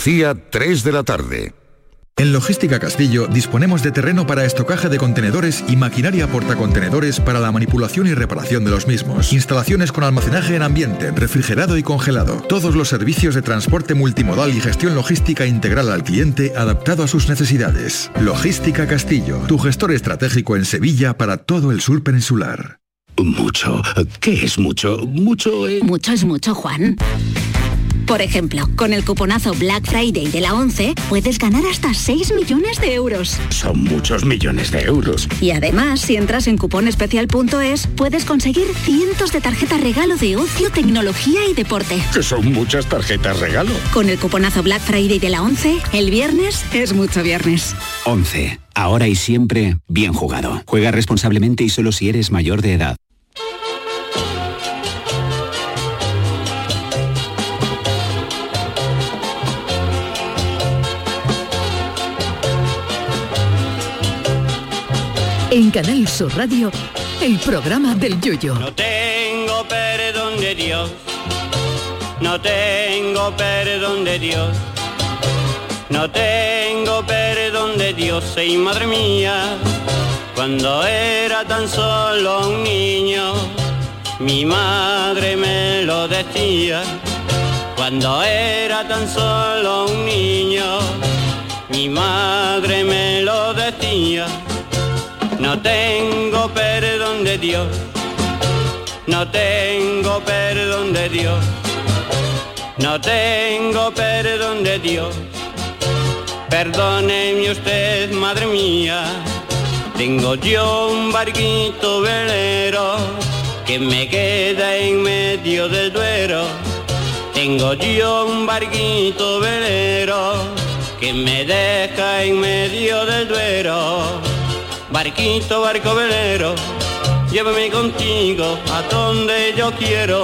Día 3 de la tarde. En Logística Castillo disponemos de terreno para estocaje de contenedores y maquinaria portacontenedores para la manipulación y reparación de los mismos. Instalaciones con almacenaje en ambiente, refrigerado y congelado. Todos los servicios de transporte multimodal y gestión logística integral al cliente adaptado a sus necesidades. Logística Castillo, tu gestor estratégico en Sevilla para todo el sur peninsular. Mucho. ¿Qué es mucho? Mucho es mucho, Juan. Por ejemplo, con el cuponazo Black Friday de la 11 puedes ganar hasta 6 millones de euros. Son muchos millones de euros. Y además, si entras en cuponespecial.es, puedes conseguir cientos de tarjetas regalo de ocio, tecnología y deporte. Que son muchas tarjetas regalo. Con el cuponazo Black Friday de la 11, el viernes es mucho viernes. 11. Ahora y siempre, bien jugado. Juega responsablemente y solo si eres mayor de edad. En Canal Sur Radio, el programa del Yoyo. No tengo perdón de Dios, no tengo perdón de Dios, no tengo perdón de Dios, y madre mía, cuando era tan solo un niño, mi madre me lo decía. Cuando era tan solo un niño, mi madre me lo decía. No tengo perdón de Dios, no tengo perdón de Dios, no tengo perdón de Dios. Perdóneme usted, madre mía, tengo yo un barquito velero que me queda en medio del Duero. Tengo yo un barquito velero que me deja en medio del Duero. Barquito, barco velero, llévame contigo a donde yo quiero.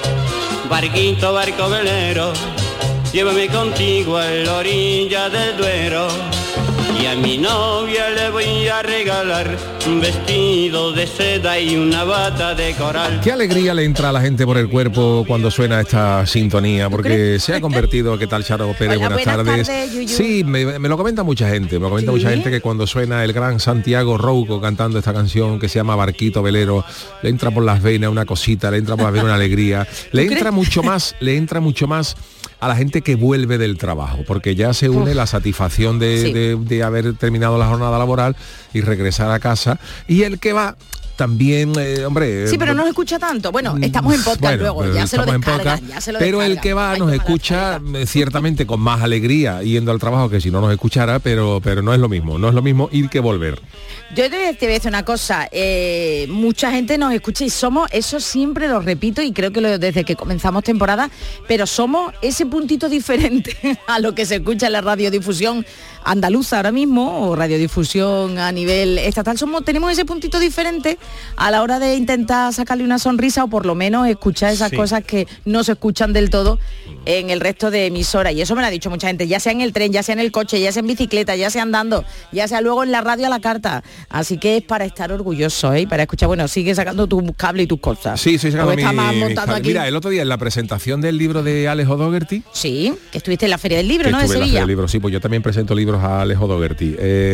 Barquito, barco velero, llévame contigo a la orilla del Duero. Y a mi novia le voy a regalar un vestido de seda y una bata de coral. Qué alegría le entra a la gente por el cuerpo cuando suena esta sintonía, porque se ha convertido, ¿qué tal, Charo Pérez? Hola, buenas tardes. Yuyu. Sí, me lo comenta mucha gente, mucha gente que cuando suena el gran Santiago Rouco cantando esta canción que se llama Barquito Velero, le entra por las venas una cosita, le entra por las venas una alegría, le entra mucho más a la gente que vuelve del trabajo, porque ya se une la satisfacción de haber terminado la jornada laboral y regresar a casa, y el que va también, hombre... Sí, pero no nos escucha tanto. Bueno, estamos en podcast luego, ya se lo descargan, pero el que va nos escucha ciertamente con más alegría yendo al trabajo que si no nos escuchara, pero no es lo mismo ir que volver. Yo te voy a decir una cosa, mucha gente nos escucha y somos, eso siempre lo repito y creo que desde que comenzamos temporada, pero somos ese puntito diferente a lo que se escucha en la radiodifusión andaluza ahora mismo, o radiodifusión a nivel estatal. Tenemos ese puntito diferente a la hora de intentar sacarle una sonrisa o por lo menos escuchar esas cosas que no se escuchan del todo en el resto de emisoras. Y eso me lo ha dicho mucha gente, ya sea en el tren, ya sea en el coche, ya sea en bicicleta, ya sea andando, ya sea luego en la radio a la carta. Así que es para estar orgulloso, ¿eh? Para escuchar, bueno, sigue sacando tu cable y tus cosas. Sí, estoy sacando aquí. Mira, el otro día en la presentación del libro de Alex O'Doherty. Sí, que estuviste en la Feria del Libro, ¿no? De Sevilla. En la Feria del Libro, sí, pues yo también presento libros a Alex O'Doherty.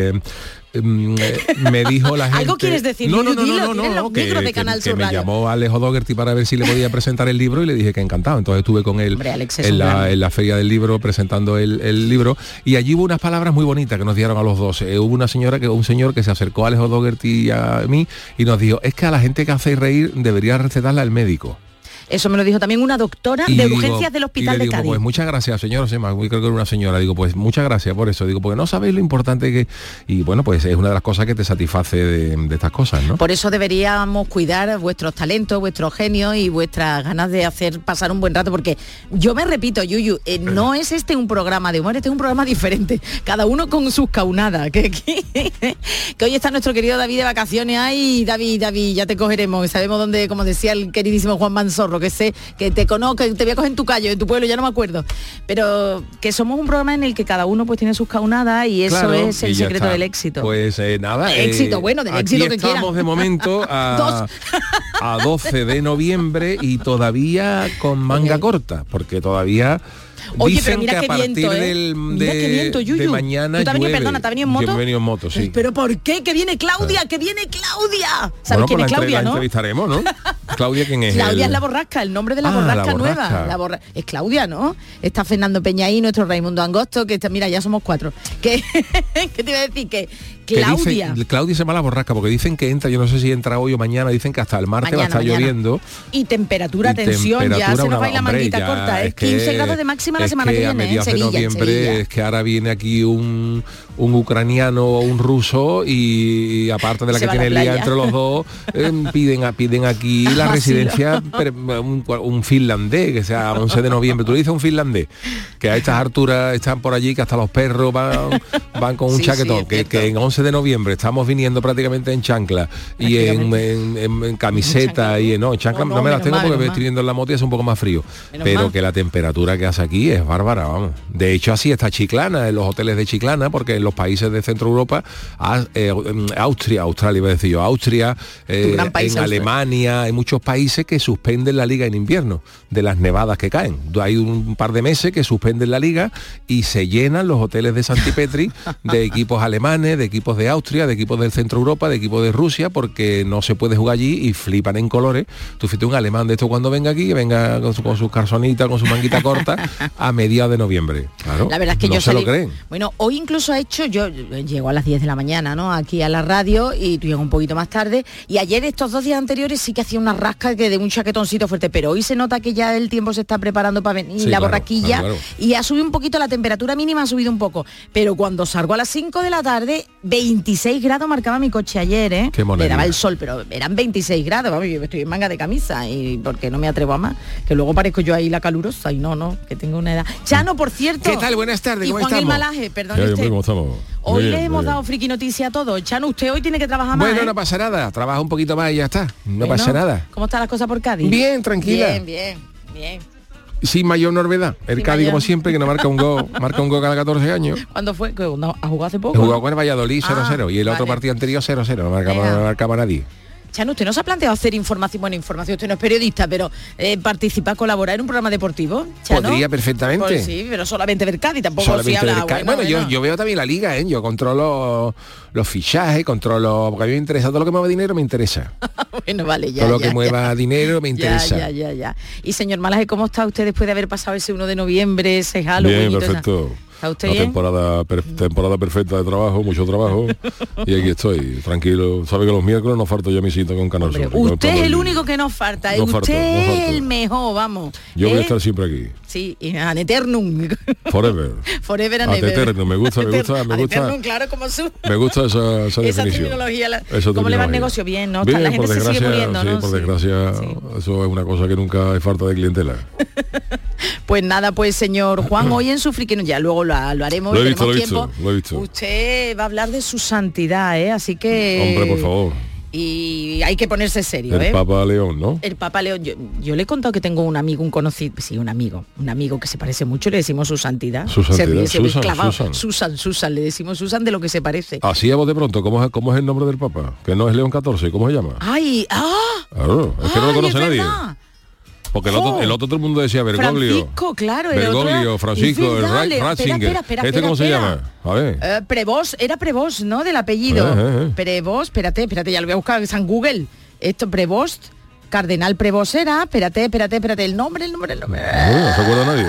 Me dijo la gente... ¿Algo quieres decir? No, que me llamó Alex O'Doherty para ver si le podía presentar el libro y le dije que encantado. Entonces estuve con él en la Feria del Libro presentando el libro, y allí hubo unas palabras muy bonitas que nos dieron a los dos. Hubo un señor que se acercó a Alex O'Doherty y a mí y nos dijo, es que a la gente que hace reír debería recetarla el médico. Eso me lo dijo también una doctora de urgencias del Hospital de Cádiz. Pues muchas gracias, señor, creo que era una señora. Digo, pues muchas gracias por eso. Digo, porque no sabéis lo importante que... Y bueno, pues es una de las cosas que te satisface de estas cosas, ¿no? Por eso deberíamos cuidar vuestros talentos, vuestros genios y vuestras ganas de hacer pasar un buen rato, porque yo me repito, Yuyu, no es este un programa de humor, este es un programa diferente, cada uno con sus caunadas. Que hoy está nuestro querido David de vacaciones. Ay, David, ya te cogeremos, sabemos dónde, como decía el queridísimo Juan Manzorro, que sé, que te conozco, que te voy a coger en tu callo, en tu pueblo, ya no me acuerdo, pero que somos un programa en el que cada uno pues tiene sus caunadas y eso es el secreto del éxito. Pues nada, éxito, bueno, del éxito que quieran. Estamos de momento a 12 de noviembre y todavía con manga corta, porque todavía Oye, dicen pero mira que a qué partir viento, mira qué viento, Yuyu. de mañana ¿Tú te has venido, llueve. perdona, te has venido en moto? Yo me he venido en moto, sí. ¿Pero por qué? Que viene Claudia, que viene Claudia. ¿Sabes Bueno, quién pues es Claudia, la no? entrevistaremos, ¿no? Claudia, ¿quién es? Claudia es la borrasca, el nombre de la borrasca la nueva. borrasca. Es Claudia, ¿no? Está Fernando Peñaí, nuestro Raimundo Angosto, que está, mira, ya somos 4. ¿Qué te iba a decir? Que Claudia. Dice, Claudia se llama la borrasca porque dicen que entra, yo no sé si entra hoy o mañana, dicen que hasta el martes va a estar lloviendo. Y temperatura, tensión, ya se nos va a ir la manguita corta. Es 15 grados de máxima la semana que viene. A mediados de noviembre Sevilla. es que ahora viene aquí un ucraniano o un ruso y aparte de la Se que va tiene a el la día playa. entre los dos, piden aquí la residencia, un finlandés, que sea 11 de noviembre. Tú le dices a un finlandés que a estas alturas están por allí, que hasta los perros van con un chaquetón, que en 11 de noviembre estamos viniendo prácticamente en chancla y en camiseta y en chancla no me las tengo porque me estoy viendo en la moto y es un poco más frío, pero que la temperatura que hace aquí es bárbara, vamos. De hecho así está Chiclana, en los hoteles de Chiclana, porque en los países de Centro Europa, Australia iba a decir yo, Austria, en Alemania, hay muchos países que suspenden la liga en invierno de las nevadas que caen. Hay un par de meses que suspenden la liga y se llenan los hoteles de Santipetri de equipos alemanes, de equipos de Austria, de equipos del Centro Europa, de equipos de Rusia, porque no se puede jugar allí y flipan en colores. Tú fíjate un alemán de esto cuando venga aquí, que venga con sus calzonitas, con su manguita corta a mediados de noviembre. Claro, la verdad es que no yo se lo creen. Bueno, hoy incluso ha hecho, yo llego a las 10 de la mañana, ¿no? Aquí a la radio y tú llegas un poquito más tarde. Y ayer, estos 2 días anteriores, sí que hacía una rasca que de un chaquetoncito fuerte, pero hoy se nota que ya el tiempo se está preparando para venir la borraquilla y ha subido un poquito la temperatura mínima, ha subido un poco. Pero cuando salgo a las 5 de la tarde, 26 grados marcaba mi coche ayer, ¿eh? Le daba el sol, pero eran 26 grados, vamos, yo estoy en manga de camisa y porque no me atrevo a más, que luego parezco yo ahí la calurosa y no, que tengo una edad. Chano, por cierto. ¿Qué tal? Buenas tardes, ¿cómo Juan estamos? El Malaje, perdón usted. ¿Cómo estamos? Hoy le hemos dado friki noticia a todos. Chano, usted hoy tiene que trabajar más. Bueno, no pasa nada, trabaja un poquito más y ya está. No pasa nada. ¿Cómo están las cosas por Cádiz? Bien, tranquila. Bien. Sin mayor novedad. El Cádiz, como siempre, que no marca un gol cada 14 años. ¿Cuándo fue? ¿Ha jugado hace poco? Ha jugado con el Valladolid 0-0 y el otro partido anterior 0-0. No marcaba nadie. Chano, usted no se ha planteado hacer información, usted no es periodista, pero participar, colaborar en un programa deportivo, Chano. Podría perfectamente. Pues sí, pero solamente ver Cádiz, tampoco solamente si habla. Bueno, yo veo también la liga, yo controlo los fichajes, controlo, porque a mí me interesa todo lo que mueva dinero, me interesa. Bueno, vale, ya. Todo lo que mueva dinero me interesa. Ya. Y señor Malaje, ¿cómo está usted después de haber pasado ese 1 de noviembre, ese Halloween? Bien, perfecto. ¿Está usted Una bien? temporada perfecta de trabajo, mucho trabajo, y aquí estoy, tranquilo. Sabe que los miércoles no falto yo a mi cita con Canal Sur. Usted es el único que nos falta, usted es el mejor, vamos. Yo voy a estar siempre aquí. Sí, an eternum. Forever. Forever and ever. Eternum, me gusta. Eternum, claro, como su. Me gusta esa definición. Terminología. ¿Cómo le va el negocio? Bien, ¿no? Bien, la gente se sigue muriendo, sí, ¿no? por desgracia, eso es una cosa que nunca hay falta de clientela. Pues nada, pues señor Juan, hoy en su friki, ya luego lo haremos. Lo he visto. Usted va a hablar de su santidad, así que... Hombre, por favor. Y hay que ponerse serio, El Papa León, ¿no? El Papa León. Yo le he contado que tengo un amigo, un conocido, sí, un amigo que se parece mucho, le decimos su santidad. Su santidad, Susan, le decimos Susan de lo que se parece. Así a vos de pronto, ¿cómo es el nombre del Papa? Que no es León XIV, ¿cómo se llama? Claro, es que no lo conoce nadie. Porque el otro todo el mundo decía Bergoglio. Francisco, claro. Bergoglio, Francisco, Ratzinger. Espera, ¿Cómo se llama? A ver. Era Prevost, ¿no? Del apellido. Prevost, espérate, ya lo voy a buscar en San Google. Esto, Prevost, Cardenal Prevost era, espérate, el nombre. No se acuerda nadie.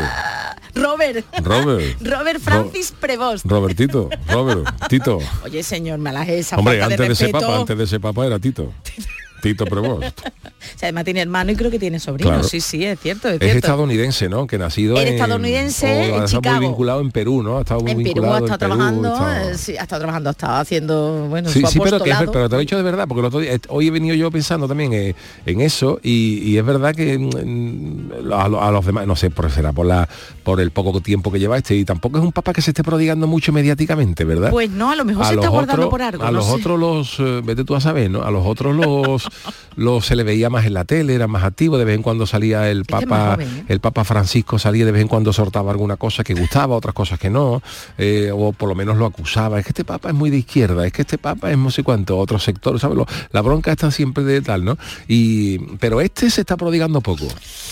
Robert Francis Prevost. Robertito. Tito. Oye, señor Malaje, esa hombre, falta de respeto. antes de ese papa era Tito. Tito Prevost. O sea, además tiene hermano y creo que tiene sobrino. Claro. Sí, es cierto. Es estadounidense, ¿no? Que nacido estadounidense en Chicago. Está muy vinculado en Perú, ¿no? Ha estado muy vinculado en Perú. Sí, ha estado trabajando, ha estado haciendo, su apostolado. Pero te lo he dicho de verdad, porque hoy he venido yo pensando también en eso y es verdad que a los demás, no sé, será por el poco tiempo que lleva y tampoco es un papa que se esté prodigando mucho mediáticamente, ¿verdad? Pues no, a lo mejor se está guardando por algo. A los otros vete tú a saber, ¿no? A los otros se le veía más en la tele, era más activo, de vez en cuando salía el Papa Francisco, salía de vez en cuando, soltaba alguna cosa que gustaba, otras cosas que no, o por lo menos lo acusaba, es que este Papa es muy de izquierda, es que este Papa es no sé cuánto, otro sector, ¿sabes? La bronca está siempre de tal, ¿no? Pero se está prodigando poco.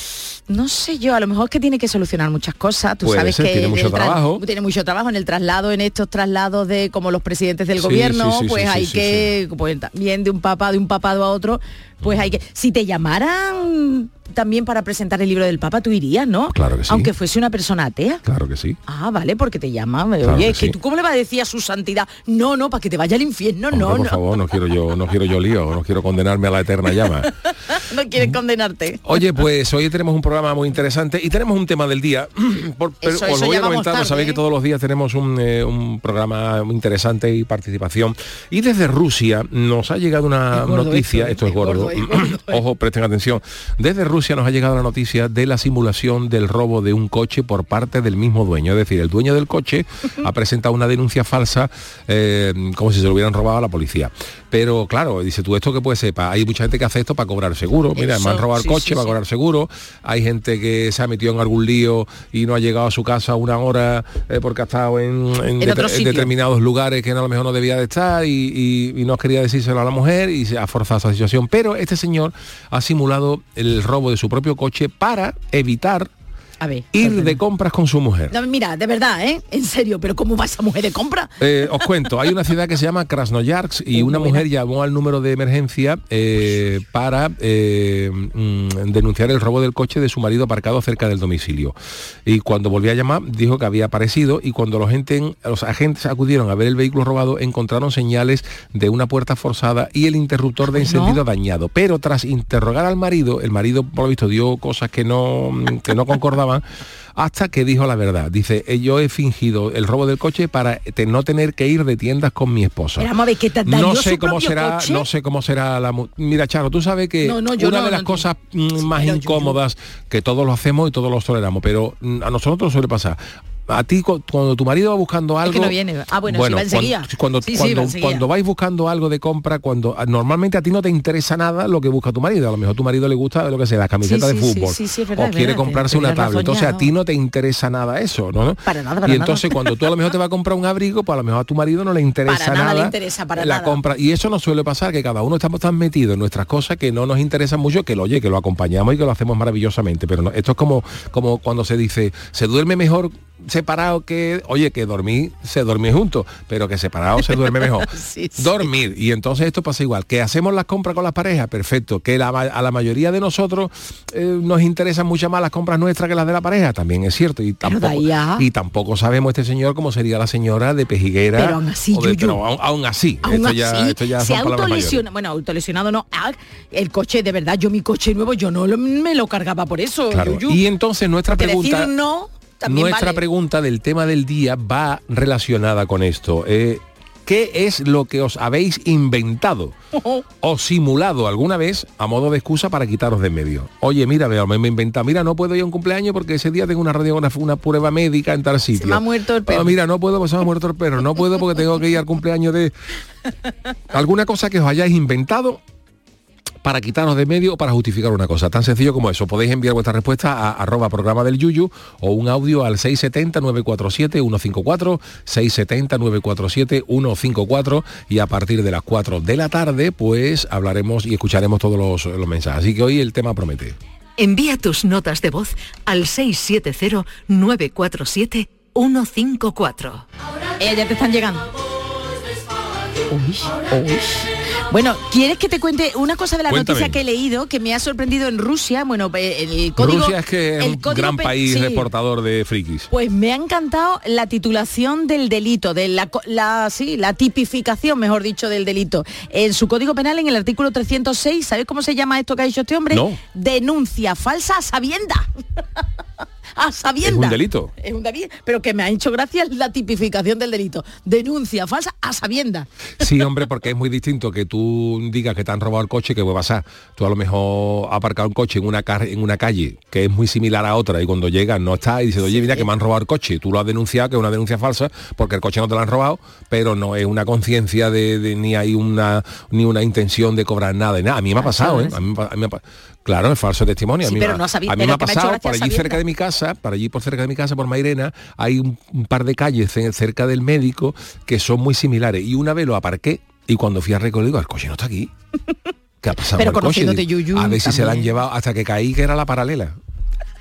No sé yo, a lo mejor es que tiene que solucionar muchas cosas. Tú sabes que tiene mucho trabajo. Tiene mucho trabajo en el traslado, en estos traslados de como los presidentes del gobierno, pues hay que, pues también de un papado a otro, pues hay que. Si te llamaran también para presentar el libro del Papa, tú irías, ¿no? Claro que sí. Aunque fuese una persona atea. Claro que sí. Ah, vale, porque te llama. Claro Oye, que es que sí. tú cómo le vas a decir a su santidad, no, para que te vaya al infierno, Hombre, no. Por favor, no quiero yo lío, no quiero condenarme a la eterna llama. No quieres condenarte. Oye, pues hoy tenemos un programa muy interesante y tenemos un tema del día. Pero os lo voy a comentar, sabéis que todos los días tenemos un programa muy interesante y participación. Y desde Rusia nos ha llegado una noticia, esto es gordo. Ojo, presten atención. Desde Rusia nos ha llegado la noticia de la simulación del robo de un coche por parte del mismo dueño. Es decir, el dueño del coche ha presentado una denuncia falsa como si se lo hubieran robado a la policía. Pero claro, dice tú, ¿esto qué puede ser? Hay mucha gente que hace esto para cobrar seguro. Mira, me han robado el coche para cobrar seguro. Hay gente que se ha metido en algún lío y no ha llegado a su casa una hora porque ha estado en determinados lugares que a lo mejor no debía de estar y no quería decírselo a la mujer y se ha forzado esa situación. Pero este señor ha simulado el robo de su propio coche para evitar ir de compras con su mujer. No, mira, de verdad, en serio, pero ¿cómo va esa mujer de compra? Os cuento, hay una ciudad que se llama Krasnoyarsk y una mujer llamó al número de emergencia para denunciar el robo del coche de su marido aparcado cerca del domicilio. Y cuando volvió a llamar, dijo que había aparecido y cuando los agentes acudieron a ver el vehículo robado, encontraron señales de una puerta forzada y el interruptor de encendido dañado. Pero tras interrogar al marido, el marido, por lo visto, dio cosas que no concordaban, hasta que dijo la verdad. Dice, yo he fingido el robo del coche para no tener que ir de tiendas con mi esposa. Pero vamos a ver, ¿qué te no sé cómo será, coche? No sé cómo será la... Mira, Charo, tú sabes que una de las cosas más incómodas que todos lo hacemos y todos los toleramos, pero a nosotros suele pasar. A ti, cuando tu marido va buscando algo... Es que no viene. Bueno, sí, va enseguida. Cuando vais buscando algo de compra, normalmente a ti no te interesa nada lo que busca tu marido. A lo mejor tu marido le gusta, lo que sea, la camiseta de fútbol. Es verdad, o quiere comprarse una tablet. Entonces a ti no te interesa nada eso, ¿no? Para nada. Y entonces cuando tú a lo mejor te vas a comprar un abrigo, pues a lo mejor a tu marido no le interesa nada la compra. Y eso nos suele pasar, que cada uno estamos tan metidos en nuestras cosas que no nos interesan mucho, que lo acompañamos y que lo hacemos maravillosamente. Pero esto es como cuando se dice, se duerme mejor separado que se dormir juntos, pero que separado se duerme mejor. Dormir. Y entonces esto pasa igual, que hacemos las compras con las parejas, perfecto, que a la mayoría de nosotros nos interesan mucho más las compras nuestras que las de la pareja, también es cierto, y tampoco sabemos este señor cómo sería la señora de pejiguera. Pero aún así, aún así. Esto ya se son palabras mayores. Bueno, autolesionado no. El coche, de verdad, mi coche nuevo, yo no me lo cargaba por eso. Claro. Y entonces nuestra pregunta... Decir no, nuestra pregunta del tema del día va relacionada con esto. ¿Qué es lo que os habéis inventado o simulado alguna vez a modo de excusa para quitaros de en medio? Oye, mira, me he inventado, mira, no puedo ir a un cumpleaños porque ese día tengo una radiografía, una prueba médica en tal sitio. Se me ha muerto el perro. Mira, no puedo porque se me ha muerto el perro. No puedo porque tengo que ir al cumpleaños de... Alguna cosa que os hayáis inventado para quitarnos de medio o para justificar una cosa. Tan sencillo como eso. Podéis enviar vuestra respuesta a @programa del Yuyu o un audio al 670-947-154, 670-947-154 y a partir de las 4 de la tarde pues hablaremos y escucharemos todos los mensajes. Así que hoy el tema promete. Envía tus notas de voz al 670-947-154. Ya te están llegando. Uy. Bueno, ¿quieres que te cuente una cosa de la noticia que he leído que me ha sorprendido en Rusia? Bueno, el código... Rusia es que es un gran país exportador de frikis. Pues me ha encantado la titulación del delito, de la tipificación, mejor dicho, del delito. En su código penal, en el artículo 306, ¿sabes cómo se llama esto que ha dicho este hombre? No. Denuncia falsa a sabienda. A sabienda. Es un delito. Es un delito, pero que me ha hecho gracia la tipificación del delito. Denuncia falsa a sabienda. Sí, hombre, porque es muy distinto que tú digas que te han robado el coche, que puede pasar. Tú a lo mejor has aparcado un coche en una calle que es muy similar a otra y cuando llegas no está y dices, oye, mira que me han robado el coche. Tú lo has denunciado, que es una denuncia falsa, porque el coche no te lo han robado, pero no es una conciencia ni hay ni una intención de cobrar nada. A mí me ha pasado, ¿eh? Claro, es falso testimonio. Sí, a mí me ha pasado por allí cerca de mi casa, por Mairena, hay un par de calles cerca del médico que son muy similares. Y una vez lo aparqué y cuando fui a recorrer digo, el coche no está aquí. ¿Qué ha pasado pero con el coche? Yuyu, a ver si también. se la han llevado hasta que caí que era la paralela.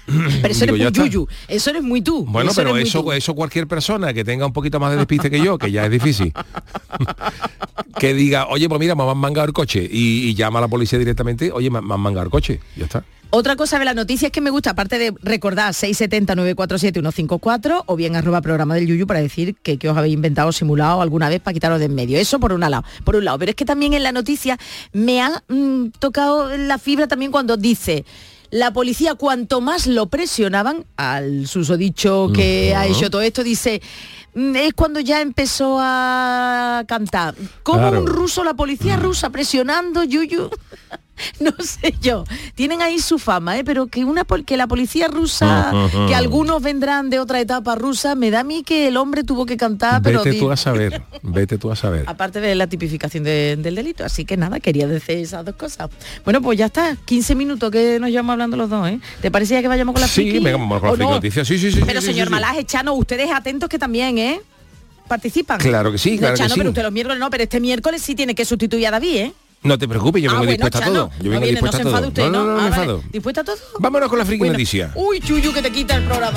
Pero eso eres muy Yuyu, eso eres muy tú. Bueno, pero eso cualquier persona que tenga un poquito más de despiste que yo, que ya es difícil, que diga, oye, pues mira, me han mangado el coche y llama a la policía directamente, oye, me han mangado el coche, ya está. Otra cosa de la noticia es que me gusta, aparte de recordar 670-947-154 o bien @programa del Yuyu para decir que os habéis inventado o simulado alguna vez para quitaros de en medio. Eso por un lado. Pero es que también en la noticia me ha tocado la fibra también cuando dice... La policía, cuanto más lo presionaban, al susodicho que ha hecho todo esto, dice, es cuando ya empezó a cantar. ¿Cómo un ruso, la policía rusa presionando, Yuyu? No sé yo. Tienen ahí su fama, pero que la policía rusa, que algunos vendrán de otra etapa rusa, me da a mí que el hombre tuvo que cantar, pero... Vete tú a saber. Aparte de la tipificación del delito. Así que nada, quería decir esas dos cosas. Bueno, pues ya está. 15 minutos que nos llevamos hablando los dos, ¿eh? ¿Te parecía que vayamos con la friki? Sí, vamos con la friki noticia. Sí. Pero señor Malaje, Chano, ustedes atentos que también, participan. Claro que sí, claro Chano, que sí. Pero usted los miércoles no, pero este miércoles sí tiene que sustituir a David, ¿eh? No te preocupes, yo vengo dispuesta a todo. Yo vengo dispuesta a todo. Usted, no me enfado. ¿Dispuesta a todo? Vámonos con la friki noticia. Uy, Chuyu, que te quita el programa.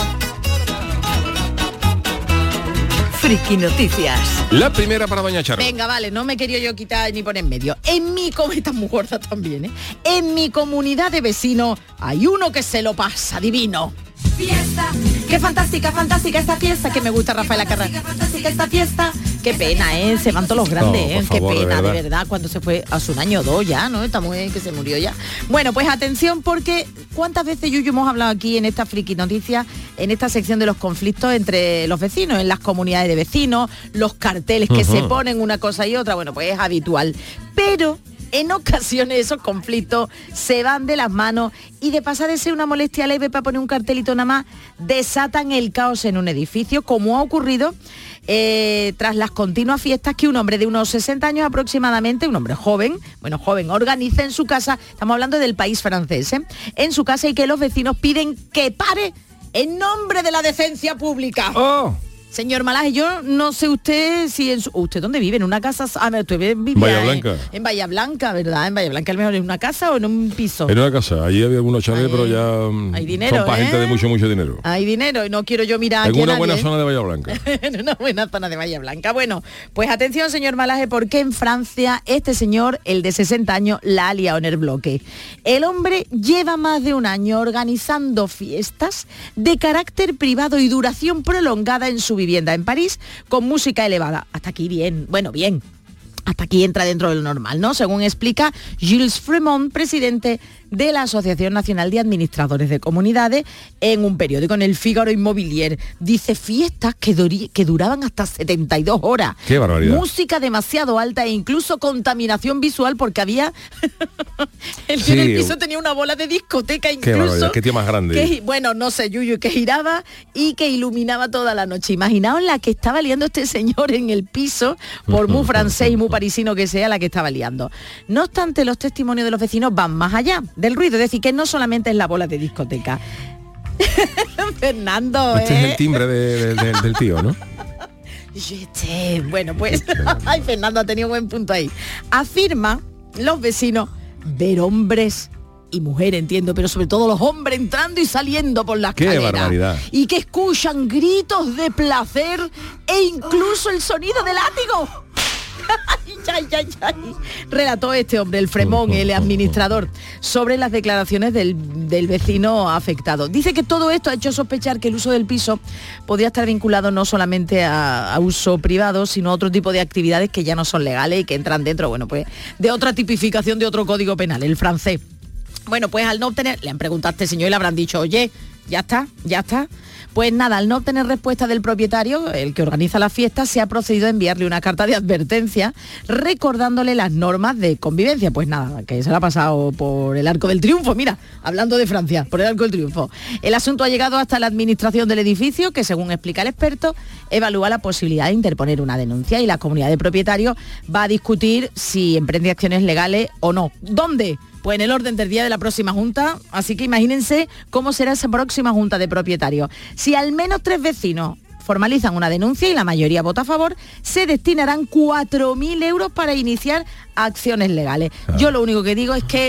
Friki Noticias. La primera para doña Charo. Venga, vale, no me quería yo quitar ni poner en medio. Está muy gorda también, ¿eh? En mi comunidad de vecinos hay uno que se lo pasa divino. Fiesta, qué fantástica esta fiesta, que me gusta Rafaela Carrà. Fantástica esta fiesta. Qué pena, se van todos los grandes, qué pena, de verdad, cuando se fue hace un año o dos ya, ¿no? Esta mujer que se murió ya. Bueno, pues atención, porque ¿cuántas veces, Yuyu, hemos hablado aquí en esta friki noticia, en esta sección de los conflictos entre los vecinos, en las comunidades de vecinos, los carteles que se ponen una cosa y otra? Bueno, pues es habitual. Pero en ocasiones esos conflictos se van de las manos y de pasar de ser una molestia leve para poner un cartelito nada más, desatan el caos en un edificio, como ha ocurrido tras las continuas fiestas que un hombre de unos 60 años aproximadamente, un hombre joven, organiza en su casa, estamos hablando del país francés, en su casa, y que los vecinos piden que pare en nombre de la decencia pública. ¡Oh! Señor Malaje, yo no sé usted si ¿usted dónde vive? ¿En una casa? Usted vive Bahía Blanca. En Bahía Blanca, ¿verdad? En Bahía Blanca, ¿es mejor en una casa o en un piso? En una casa. Allí había algunos chalets, pero ya hay dinero, son para gente de mucho dinero. Hay dinero y no quiero yo mirar en una buena zona de Bahía Blanca. En una buena zona de Bahía Blanca. Bueno, pues atención, señor Malaje, porque en Francia este señor, el de 60 años, la ha liado en el bloque. El hombre lleva más de un año organizando fiestas de carácter privado y duración prolongada en su vivienda en París, con música elevada. Hasta aquí bien, bien. Hasta aquí entra dentro de lo normal, ¿no? Según explica Gilles Fremont, presidente de la Asociación Nacional de Administradores de Comunidades, en un periódico, en el Figaro Immobilier. Dice, fiestas que duraban hasta 72 horas. ¡Qué barbaridad! Música demasiado alta e incluso contaminación visual, porque había... el que en el piso tenía una bola de discoteca incluso. ¡Qué barbaridad! ¡Qué tío más grande! No sé, Yuyu, que giraba y que iluminaba toda la noche. Imaginaos la que estaba liando este señor en el piso, por muy francés y muy parisino que sea, la que estaba liando. No obstante, los testimonios de los vecinos van más allá del ruido, es decir, que no solamente es la bola de discoteca. Fernando, este es el timbre del tío, ¿no? Bueno, pues, ay, Fernando ha tenido buen punto ahí. Afirma los vecinos ver hombres y mujeres, entiendo, pero sobre todo los hombres entrando y saliendo por las escalera. ¡Qué barbaridad! Y que escuchan gritos de placer e incluso el sonido de látigo. Relató este hombre, el Fremont, el administrador, sobre las declaraciones del vecino afectado. Dice que todo esto ha hecho sospechar que el uso del piso podría estar vinculado no solamente a uso privado, sino a otro tipo de actividades que ya no son legales y que entran dentro, bueno, pues, de otra tipificación de otro código penal, el francés. Bueno, pues al no obtener, le han preguntado a este señor y le habrán dicho, oye, ya está. Pues nada, al no obtener respuesta del propietario, el que organiza la fiesta, se ha procedido a enviarle una carta de advertencia recordándole las normas de convivencia. Pues nada, que se la ha pasado por el Arco del Triunfo, mira, hablando de Francia, por el Arco del Triunfo. El asunto ha llegado hasta la administración del edificio, que según explica el experto, evalúa la posibilidad de interponer una denuncia y la comunidad de propietarios va a discutir si emprende acciones legales o no. ¿Dónde? Pues en el orden del día de la próxima junta, así que imagínense cómo será esa próxima junta de propietarios. Si al menos 3 vecinos formalizan una denuncia y la mayoría vota a favor, se destinarán 4.000 euros para iniciar acciones legales. Yo lo único que digo es que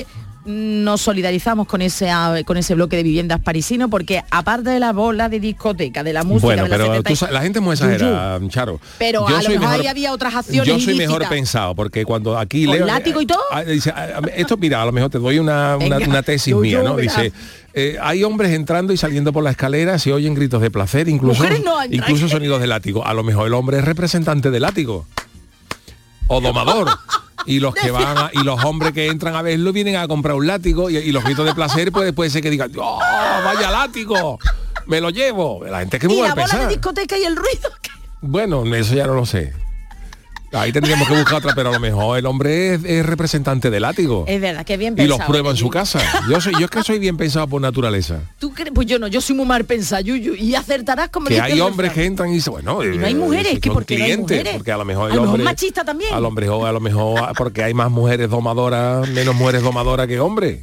nos solidarizamos con ese bloque de viviendas parisino, porque aparte de la bola de discoteca, de la música, bueno, de la pero la gente es muy exagerada, Charo. Pero a lo mejor ahí había otras acciones Yo soy ilícitas. mejor pensado, porque cuando aquí ¿Con látigo y todo? Dice, esto, mira, a lo mejor te doy una tesis mía, ¿no? Dice, hay hombres entrando y saliendo por la escalera, se oyen gritos de placer, incluso sonidos de látigo. A lo mejor el hombre es representante de látigo o domador. Y los que van y los hombres que entran a verlo vienen a comprar un látigo y los gritos de placer puede ser que digan, ¡oh, vaya látigo! Me lo llevo. La gente es que es muy mal pensada. ¿Y la bola de discoteca y el ruido? Bueno, eso ya no lo sé. Ahí tendríamos que buscar otra, pero a lo mejor el hombre es representante de látigo. Es verdad, que bien pensado. Y los prueba en su casa. Yo es que soy bien pensado por naturaleza. ¿Tú crees? Pues yo no, yo soy muy mal pensado, Yuyu, y acertarás como que hay hombres que entran y dicen, bueno, y no hay mujeres, que porque clientes, no hay mujeres. porque a lo mejor el hombre machista también. A lo mejor porque hay más mujeres domadoras, menos mujeres domadoras que hombres.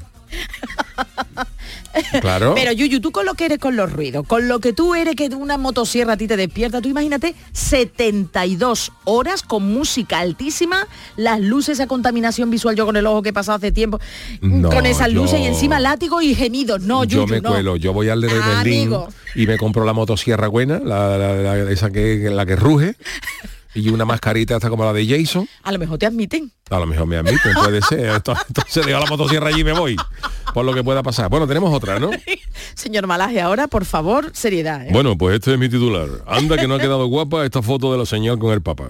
Claro. Pero Yuyu, tú con lo que eres con los ruidos, con lo que tú eres que una motosierra a ti te despierta, tú imagínate 72 horas con música altísima, las luces, esa contaminación visual, yo con el ojo que he pasado hace tiempo, con esas luces y encima látigo y gemidos. No, Yuyu, yo me cuelo, yo voy al de Berlín y me compro la motosierra buena, esa la que ruge. Y una mascarita hasta como la de Jason. A lo mejor te admiten. A lo mejor me admiten, puede ser. Entonces dejo la motosierra allí y me voy. Por lo que pueda pasar. Bueno, tenemos otra, ¿no? Señor Malaje, ahora, por favor, seriedad. Bueno, pues este es mi titular. Anda que no ha quedado guapa esta foto de la señal con el Papa.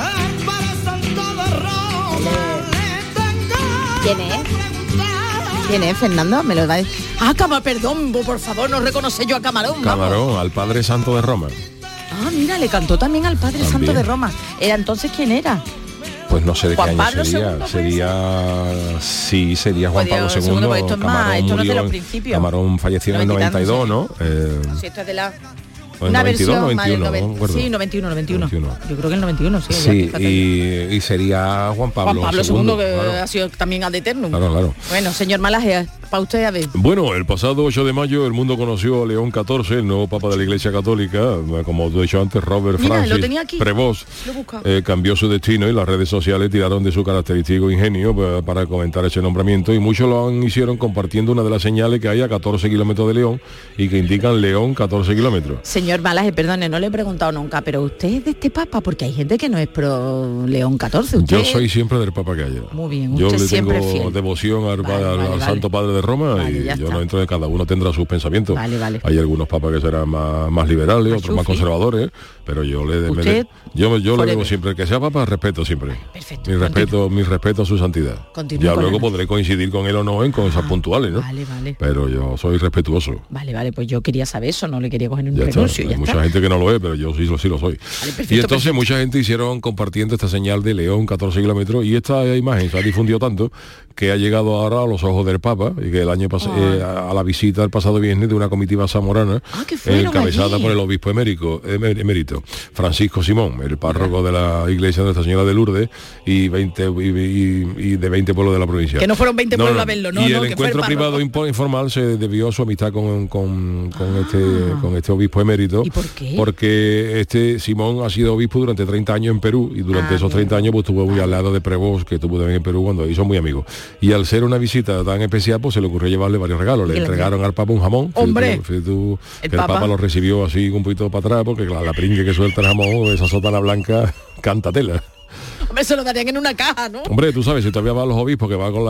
¿Quién es? ¿Quién es, Fernando? Me lo da. Perdón, por favor, no reconoce yo a Camarón. Camarón, al Padre Santo de Roma. Ah, mira, le cantó también al Padre Santo de Roma. ¿Era entonces quién era? Pues no sé de qué año Pablo sería. Sería Juan Pablo II. Pues esto es más, esto no es de los principios. Camarón falleció en el 92, ¿no? Sí, esto es de la... Una 92, versión 91, sí, 91. Yo creo que el 91, sí. Sí, y sería Juan Pablo II, que claro. Ha sido también ad eternum. Claro. Bueno, señor Malaje, para usted a ver. Bueno, el pasado 8 de mayo el mundo conoció a León XIV, el nuevo Papa de la Iglesia Católica. Como te he dicho antes, Robert Francis Prevost cambió su destino y las redes sociales tiraron de su característico ingenio para comentar ese nombramiento, y muchos lo hicieron compartiendo una de las señales que hay a 14 kilómetros de León y que indican León 14 kilómetros. Señor Malaje, perdone, no le he preguntado nunca, pero usted es de este Papa, porque hay gente que no es pro León XIV. ¿Usted? Yo soy siempre del Papa que haya. Muy bien, yo usted le siempre tengo fiel. Devoción al Santo Padre de Roma, y yo no entro en, cada uno tendrá sus pensamientos. Vale. Hay algunos papas que serán más liberales, otros más conservadores, pero yo le debo siempre, el que sea papa, respeto siempre. Perfecto. Mi respeto a su santidad. Ya luego podré coincidir con él o no en cosas puntuales, ¿no? Vale. Pero yo soy respetuoso. Vale, pues yo quería saber eso, no le quería coger un renuncio. Hay mucha gente que no lo es, pero yo sí lo soy. Y entonces mucha gente hicieron compartiendo esta señal de León 14 kilómetros, y esta imagen se ha difundido tanto que ha llegado ahora a los ojos del Papa, y que el año pasado a la visita el pasado viernes de una comitiva zamorana encabezada por el obispo emérito Francisco Simón, el párroco de la iglesia de Nuestra Señora de Lourdes, y de 20 pueblos de la provincia. Que no fueron 20 pueblos a verlo, ¿no? Y el encuentro privado informal se debió a su amistad con este obispo emérito. ¿Y por qué? Porque este Simón ha sido obispo durante 30 años en Perú, y durante esos 30 años pues estuvo muy al lado de Prevost, que estuvo también en Perú, cuando y son muy amigos. Y al ser una visita tan especial, pues se le ocurrió llevarle varios regalos. Le entregaron al Papa un jamón. ¡Hombre! El Papa lo recibió así un poquito para atrás, porque la pringue que suelta el jamón, esa sotana blanca, canta tela. Hombre, se lo darían en una caja, ¿no? Hombre, tú sabes, si todavía va a los obispos, que va con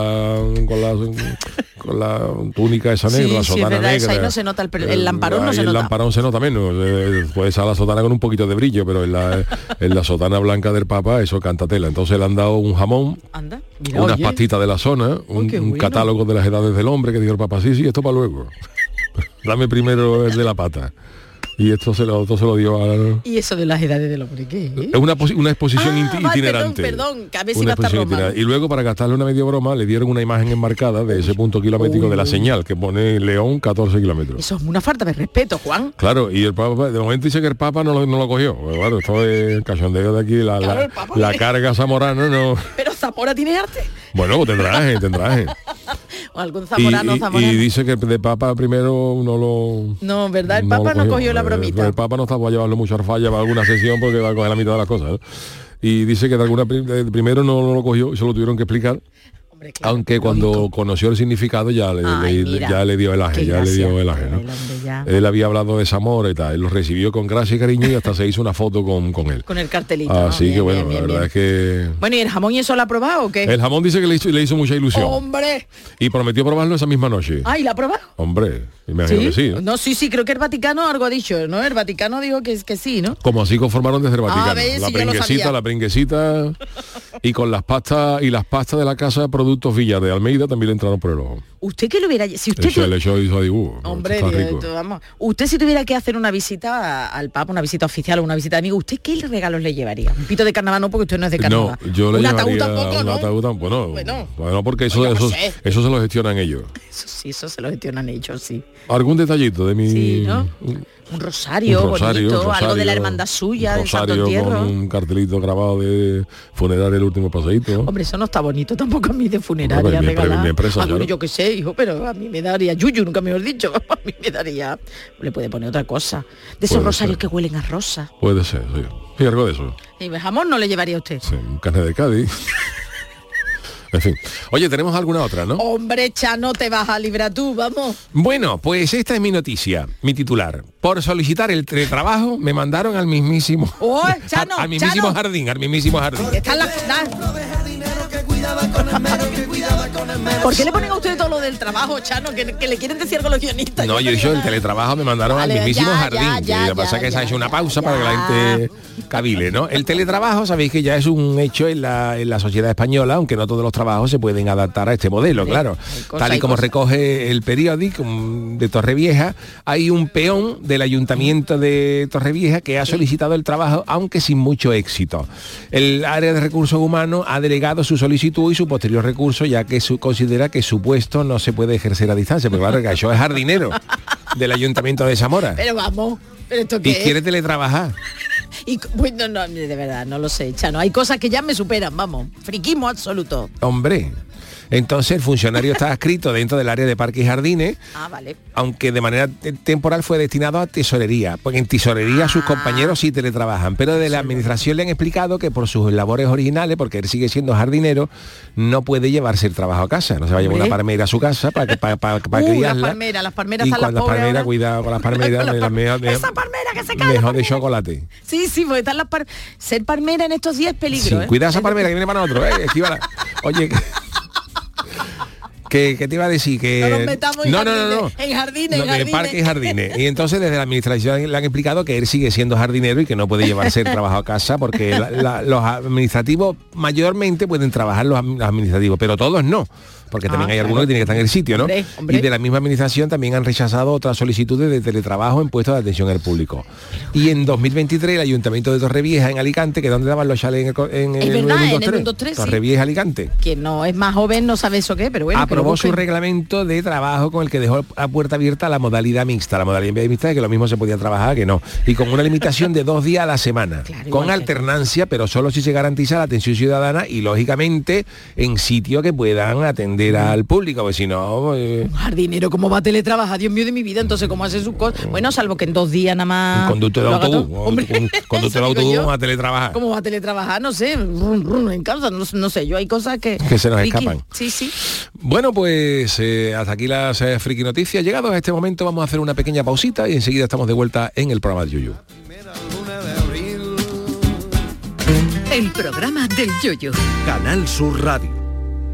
la túnica esa negra, la sotana negra. Ahí no se nota el lamparón, no se nota. El lamparón se nota menos. Puede ser la sotana con un poquito de brillo, pero en la sotana blanca del Papa eso canta tela. Entonces le han dado un jamón, unas pastitas de la zona, un catálogo de las edades del hombre, que dijo el Papa, sí, esto para luego. Dame primero el de la pata. Y esto se lo dio a... ¿Y eso de las edades del hombre qué? Es una exposición itinerante. Perdón, que a ver si va a estar Roma. Y luego, para gastarle una media broma, le dieron una imagen enmarcada de ese punto kilométrico de la señal, que pone León 14 kilómetros. Eso es una falta de respeto, Juan. Claro, y el Papa, de momento dice que el Papa no lo cogió. Pues, claro, esto es el cachondeo de aquí, la carga zamorana, no... Pero Zamora tiene arte. Bueno, pues tendrá. O algún zamorano. Y dice que de Papa primero no lo... No, ¿verdad? El Papa no cogió la bromita. El Papa no estaba a llevarlo mucho a falla para alguna sesión, porque va a coger la mitad de las cosas, ¿no? Y dice que de primero no lo cogió y se lo tuvieron que explicar. Hombre, claro, aunque cuando conoció el significado ya le dio el aje, ¿no? Él había hablado de Zamora y tal, él lo recibió con gracia y cariño y hasta se hizo una foto con él. Con el cartelito. Así que bueno, la verdad es que... Bueno, ¿y el jamón y eso lo ha probado o qué? El jamón dice que le hizo mucha ilusión. ¡Hombre! Y prometió probarlo esa misma noche. ¿Y la ha probado? Hombre, imagino que sí. No, sí, creo que el Vaticano algo ha dicho, ¿no? El Vaticano dijo que sí, ¿no? Como así conformaron desde el Vaticano. La pringuesita y con las pastas de la casa Productos Villa de Almeida también le entraron por el ojo. ¿Usted qué le hubiera... Si usted le echó dibujo. Hombre, vamos. Usted si tuviera que hacer una visita al Papa, una visita oficial o una visita de amigo, ¿usted qué regalos le llevaría? Un pito de carnaval no, porque usted no es de carnaval. No, yo le llevaría un ataúd tampoco, ¿no? Un ataúd bueno, porque eso se lo gestionan ellos. Eso se lo gestionan ellos, sí. ¿Algún detallito de mi...? Sí, ¿no? Un rosario bonito, algo de la hermandad suya, del Santo Entierro. Con un cartelito grabado de funeraria el último paseíto. Hombre, eso no está bonito tampoco a mí de funeraria regalar. Mi empresa, claro. Yo qué sé, hijo, pero a mí me daría yuyu, nunca mejor dicho. A mí me daría... Le puede poner otra cosa. De esos rosarios que huelen a rosa. Puede ser, sí. Sí, algo de eso. ¿Y el jamón no le llevaría a usted? Sí, un carnet de Cádiz. En fin. Oye, ¿tenemos alguna otra, no? Hombre, Chano, te vas a librar tú, vamos. Bueno, pues esta es mi noticia, mi titular. Por solicitar el teletrabajo me mandaron al mismísimo... Chano, al mismísimo jardín. Está la... ¿Por qué le ponen a usted todo lo del trabajo, Chano? Que le quieren decir algo los guionistas. No, yo he dicho el teletrabajo me mandaron al mismísimo jardín. Lo que pasa es que se ha hecho una pausa para que la gente cabile, ¿no? El teletrabajo, sabéis que ya es un hecho en la sociedad española, aunque no todos los trabajos se pueden adaptar a este modelo, claro. Tal y como recoge el periódico de Torrevieja, hay un peón del ayuntamiento de Torrevieja que ha solicitado el trabajo, aunque sin mucho éxito. El área de recursos humanos ha delegado su solicitud y su posterior recurso, ya que considera que su puesto no se puede ejercer a distancia, porque claro, que yo es jardinero del ayuntamiento de Zamora. Pero vamos, ¿pero esto qué y quiere teletrabajar. Y bueno, no, de verdad, no lo sé, Chano. Hay cosas que ya me superan, vamos. Friquismo absoluto. Hombre. Entonces el funcionario está adscrito dentro del área de parques y jardines, vale. Aunque de manera temporal fue destinado a tesorería, porque en tesorería sus compañeros sí teletrabajan, pero de la administración le han explicado que por sus labores originales, porque él sigue siendo jardinero, no puede llevarse el trabajo a casa, no se va a llevar una palmera a su casa para criarla. Las palmeras y cuando las palmeras, cuidado con las palmeras, esa palmera que se cae. Mejor de chocolate. Sí, porque están ser palmera en estos días es peligro. Sí, cuidado esa palmera que viene para nosotros, esquívala. Oye, ¿Qué te iba a decir? Que no nos metamos en jardines. En parques y jardines. Y entonces desde la administración le han explicado que él sigue siendo jardinero y que no puede llevarse el trabajo a casa porque los administrativos mayormente pueden trabajar los administrativos, pero todos no. Porque también hay algunos que tienen que estar en el sitio, ¿no? Hombre. Y de la misma administración también han rechazado otras solicitudes de teletrabajo en puestos de atención al público. Y en 2023 el Ayuntamiento de Torrevieja, en Alicante, que es donde daban los chalets en el 123, Torrevieja, Alicante. Quien no es más joven no sabe eso qué, pero bueno. Aprobó su reglamento de trabajo con el que dejó a puerta abierta la modalidad mixta. La modalidad mixta es que lo mismo se podía trabajar que no. Y con una limitación de 2 días a la semana. Claro, con alternancia, pero solo si se garantiza la atención ciudadana y, lógicamente, en sitios que puedan atender al público, porque si no... Un jardinero, ¿cómo va a teletrabajar? Dios mío de mi vida, entonces ¿cómo hace sus cosas? Bueno, salvo que en 2 días nada más... Un conductor de autobús. Un conductor de autobús va a teletrabajar. ¿Cómo va a teletrabajar? No sé, en casa, no sé, yo hay cosas que se nos escapan. Sí. Bueno, pues hasta aquí las friki noticias. Llegados a este momento vamos a hacer una pequeña pausita y enseguida estamos de vuelta en el programa de Yuyu. El programa del Yuyu. Canal Sur Radio.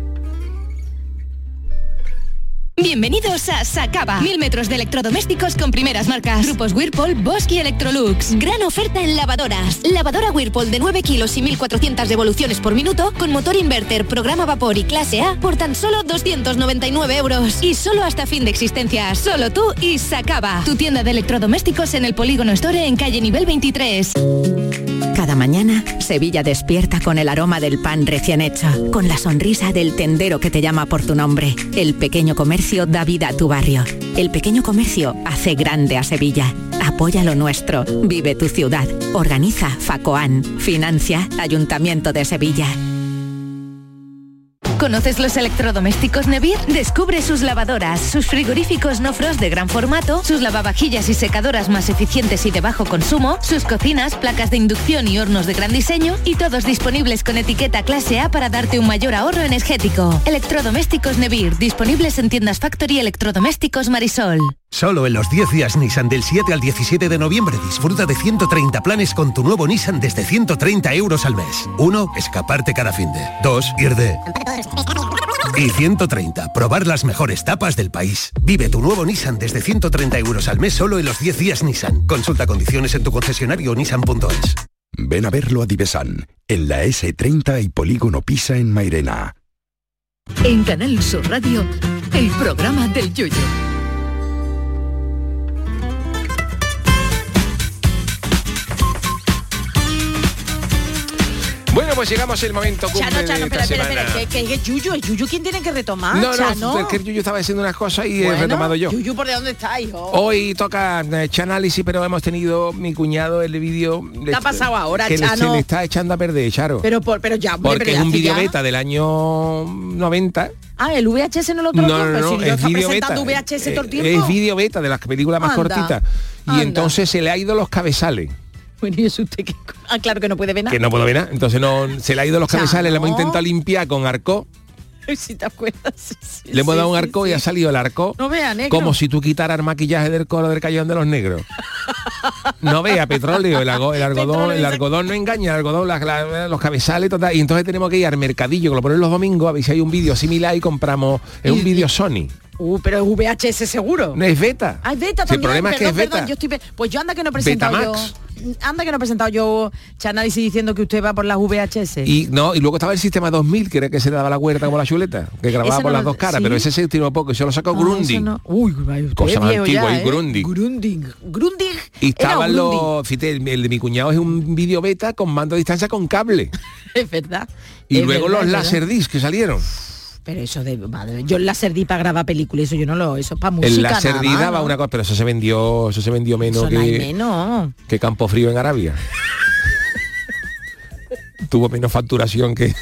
Bienvenidos a Sacaba. 1000 metros de electrodomésticos con primeras marcas. Grupos Whirlpool, Bosch y Electrolux. Gran oferta en lavadoras. Lavadora Whirlpool de 9 kilos y 1400 devoluciones por minuto con motor inverter, programa vapor y clase A por tan solo 299 euros. Y solo hasta fin de existencia. Solo tú y Sacaba. Tu tienda de electrodomésticos en el Polígono Store en calle nivel 23. Cada mañana, Sevilla despierta con el aroma del pan recién hecho, con la sonrisa del tendero que te llama por tu nombre. El pequeño comercio da vida a tu barrio. El pequeño comercio hace grande a Sevilla. Apoya lo nuestro. Vive tu ciudad. Organiza Facoan. Financia Ayuntamiento de Sevilla. ¿Conoces los electrodomésticos Nevir? Descubre sus lavadoras, sus frigoríficos no frost de gran formato, sus lavavajillas y secadoras más eficientes y de bajo consumo, sus cocinas, placas de inducción y hornos de gran diseño, y todos disponibles con etiqueta clase A para darte un mayor ahorro energético. Electrodomésticos Nevir, disponibles en tiendas Factory y Electrodomésticos Marisol. Solo en los 10 días Nissan del 7 al 17 de noviembre disfruta de 130 planes con tu nuevo Nissan desde 130 euros al mes. 1. Escaparte cada finde. 2. Ir de... Y 130. Probar las mejores tapas del país. Vive tu nuevo Nissan desde 130 euros al mes solo en los 10 días Nissan. Consulta condiciones en tu concesionario nissan.es. Ven a verlo a Divesan, en la S30 y Polígono Pisa en Mairena. En Canal Sur Radio, el programa del Yoyo. Bueno, pues llegamos el momento cumbre de esta semana. ¿Qué es Yuyu? ¿Es Yuyu quien tiene que retomar? No, es que el Yuyu estaba haciendo unas cosas y he retomado yo. Yuyu, ¿por dónde está, hijo? Hoy toca Chanálisis, pero hemos tenido mi cuñado el vídeo. ¿Qué ha pasado ahora, que Chano? se le está echando a perder, Charo. Pero ya, hombre, porque es un vídeo beta del año 90. Ah, ¿el VHS no lo trocó? No, es vídeo beta. VHS todo el tiempo. Es vídeo beta de las películas más cortitas. Y entonces se le ha ido los cabezales. Bueno, ¿y eso usted qué? Ah, claro que no puede ver nada. Que no puedo ver nada. Entonces se le ha ido los cabezales, le hemos intentado limpiar con arco. Si te acuerdas. Sí, le hemos dado un arco y ha salido el arco. No vea, negro. Como si tú quitaras el maquillaje del coro del Callejón de los Negros. No vea, petróleo, el algodón no engaña, el algodón, los cabezales, total. Y entonces tenemos que ir al mercadillo, que lo ponen los domingos, a ver si hay un vídeo similar y compramos. Es un vídeo Sony. Pero es VHS seguro. No es beta. Ah, es beta también. El problema es que es beta. Pues yo anda que no he presentado yo Chanálisis diciendo que usted va por las VHS. Y luego estaba el sistema 2000, que era que se le daba la cuerda como la chuleta, que grababa por las dos caras, ¿sí? Pero ese se estiró poco, se lo sacó Grundig. No. Uy, cosa más antigua, y Grundig. Y estaban fíjate, el de mi cuñado es un vídeo beta con mando a distancia con cable. Es verdad. Y luego los Laserdisc que salieron. Pero eso de madre, yo el Laserdisc para grabar películas, eso yo no lo, eso es para música. El Laserdisc daba una cosa, pero eso se vendió menos que Campo Frío en Arabia. Tuvo menos facturación que.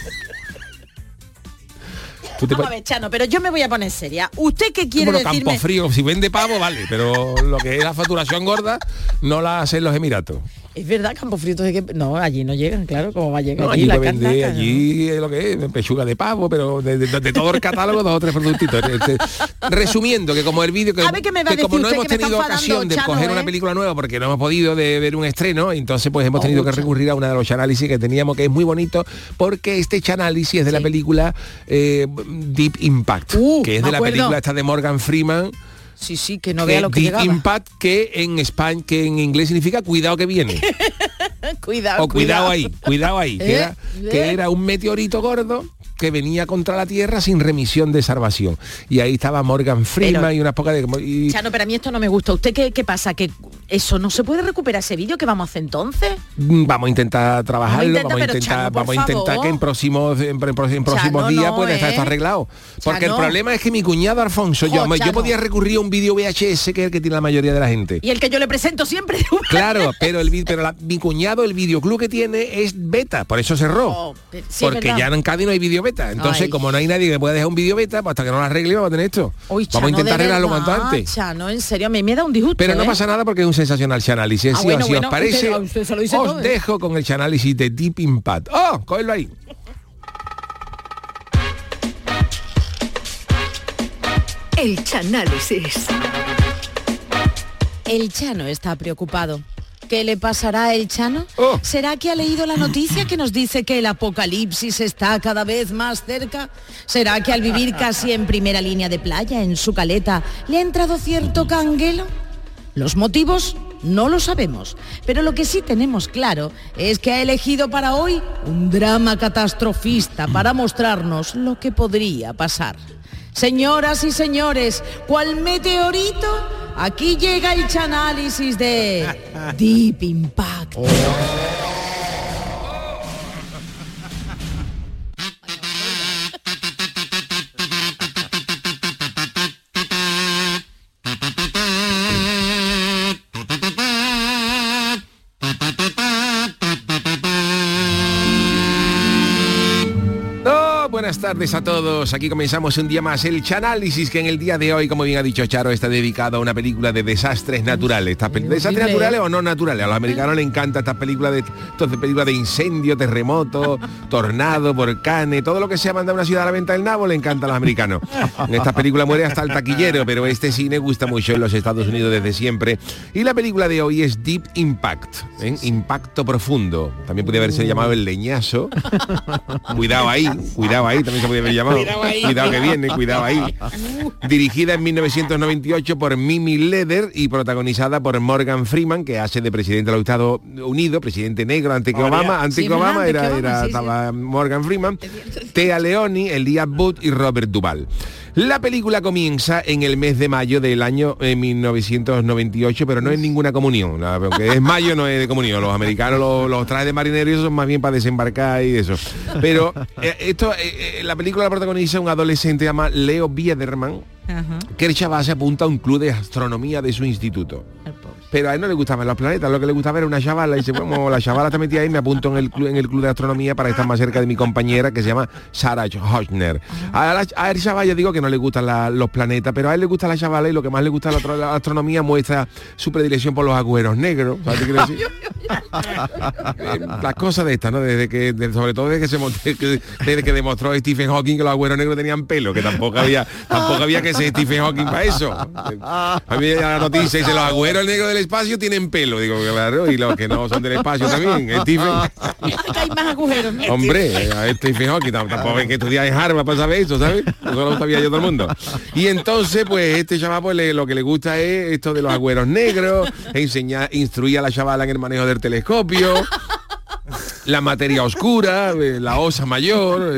Vamos a ver, Chano, pero yo me voy a poner seria. ¿Usted qué quiere decirme? Campo Frío, si vende pavo, vale, pero lo que es la facturación gorda no la hacen los Emiratos. Es verdad, Campo Frío, no, allí no llegan, claro, ¿cómo va a llegar? No, allí la vende, allí es lo que es, pechuga de pavo, pero de todo el catálogo, 2 o 3 productitos. Resumiendo, que como el vídeo, que como no hemos tenido ocasión de coger una película nueva, porque no hemos podido de ver un estreno, entonces pues hemos tenido que recurrir a una de los Chanálisis que teníamos, que es muy bonito, porque este Chanálisis es de la película Deep Impact, que es de la película esta de Morgan Freeman. Sí, que no vea lo que Deep llegaba. Impact, que en España, que en inglés significa cuidado que viene. Cuidado ahí, que era un meteorito gordo que venía contra la Tierra sin remisión de salvación. Y ahí estaba Morgan Freeman y unas pocas de... Chano, pero a mí esto no me gusta. ¿Usted qué pasa? ¿Que eso no se puede recuperar ese vídeo? ¿Qué vamos a hacer entonces? Vamos a intentar trabajarlo, vamos a intentar que en próximos días pueda estar esto arreglado. Porque el problema es que mi cuñado Alfonso, yo podía recurrir a un vídeo VHS, que es el que tiene la mayoría de la gente. Y el que yo le presento siempre. Claro, pero mi cuñado, el videoclub que tiene es beta, por eso cerró. Porque ya en Cádiz no hay vídeo beta. Entonces, como no hay nadie que pueda dejar un vídeo beta, pues hasta que no lo arregle vamos a tener esto. Vamos a intentar arreglarlo cuanto antes. Chano, en serio, me da un disgusto. Pero no pasa nada porque es un sensacional Chanálisis. Si os parece, os dejo con el Chanálisis de Deep Impact. Cógelo ahí. El Chanálisis. El Chano está preocupado. ¿Qué le pasará a el Chano? ¿Será que ha leído la noticia que nos dice que el apocalipsis está cada vez más cerca? ¿Será que al vivir casi en primera línea de playa, en su caleta, le ha entrado cierto canguelo? Los motivos no lo sabemos, pero lo que sí tenemos claro es que ha elegido para hoy un drama catastrofista para mostrarnos lo que podría pasar. Señoras y señores, ¿cuál meteorito? Aquí llega el Chanálisis de Deep Impact. buenas tardes a todos. Aquí comenzamos un día más el Chanálisis, que en el día de hoy, como bien ha dicho Charo, está dedicado a una película de desastres naturales. ¿Desastres naturales o no naturales? A los americanos les encanta esta película películas de incendio, terremoto, tornado, volcanes, todo lo que sea mandar una ciudad a la venta del nabo le encanta a los americanos. En esta película muere hasta el taquillero, pero este cine gusta mucho en los Estados Unidos desde siempre. Y la película de hoy es Deep Impact, impacto profundo. También podría haberse llamado El Leñazo. Cuidado ahí, también se podría haber llamado. Cuidado que viene, cuidado ahí. Dirigida en 1998 por Mimi Leder y protagonizada por Morgan Freeman, que hace de presidente de los Estados Unidos, presidente negro, antes que Obama estaba Morgan Freeman, Téa Leoni, Elijah Wood y Robert Duvall. La película comienza en el mes de mayo del año 1998, pero no es ninguna comunión, porque es mayo, no es de comunión. Los americanos los trajes de marinero y eso son más bien para desembarcar y eso. Pero la película la protagoniza un adolescente llamado Leo Biederman, que el chaval se apunta a un club de astronomía de su instituto. Pero a él no le gustaban los planetas, lo que le gustaba era una chavala, y dice, bueno, la chavala está metida ahí, me apunto en el club de astronomía para estar más cerca de mi compañera, que se llama Sarah Hochner. A el chaval yo digo que no le gustan los planetas, pero a él le gusta la chavala, y lo que más le gusta la astronomía muestra su predilección por los agujeros negros. ¿Sabes qué quiero decir? Las cosas de estas, ¿no? Sobre todo desde que demostró Stephen Hawking que los agujeros negros tenían pelo, que tampoco había que ser Stephen Hawking para eso. A mí la noticia dice, los agujeros negros del espacio tienen pelo, digo, claro, y los que no son del espacio también, Stephen. Hay más agujeros, ¿no? Hombre, a Stephen Hawking tampoco hay que estudiar en Harvard para saber eso, ¿sabes? Eso lo sabía yo todo el mundo. Y entonces, pues, este chaval, pues, lo que le gusta es esto de los agujeros negros, instruir a la chavala en el manejo del telescopio, la materia oscura, la osa mayor,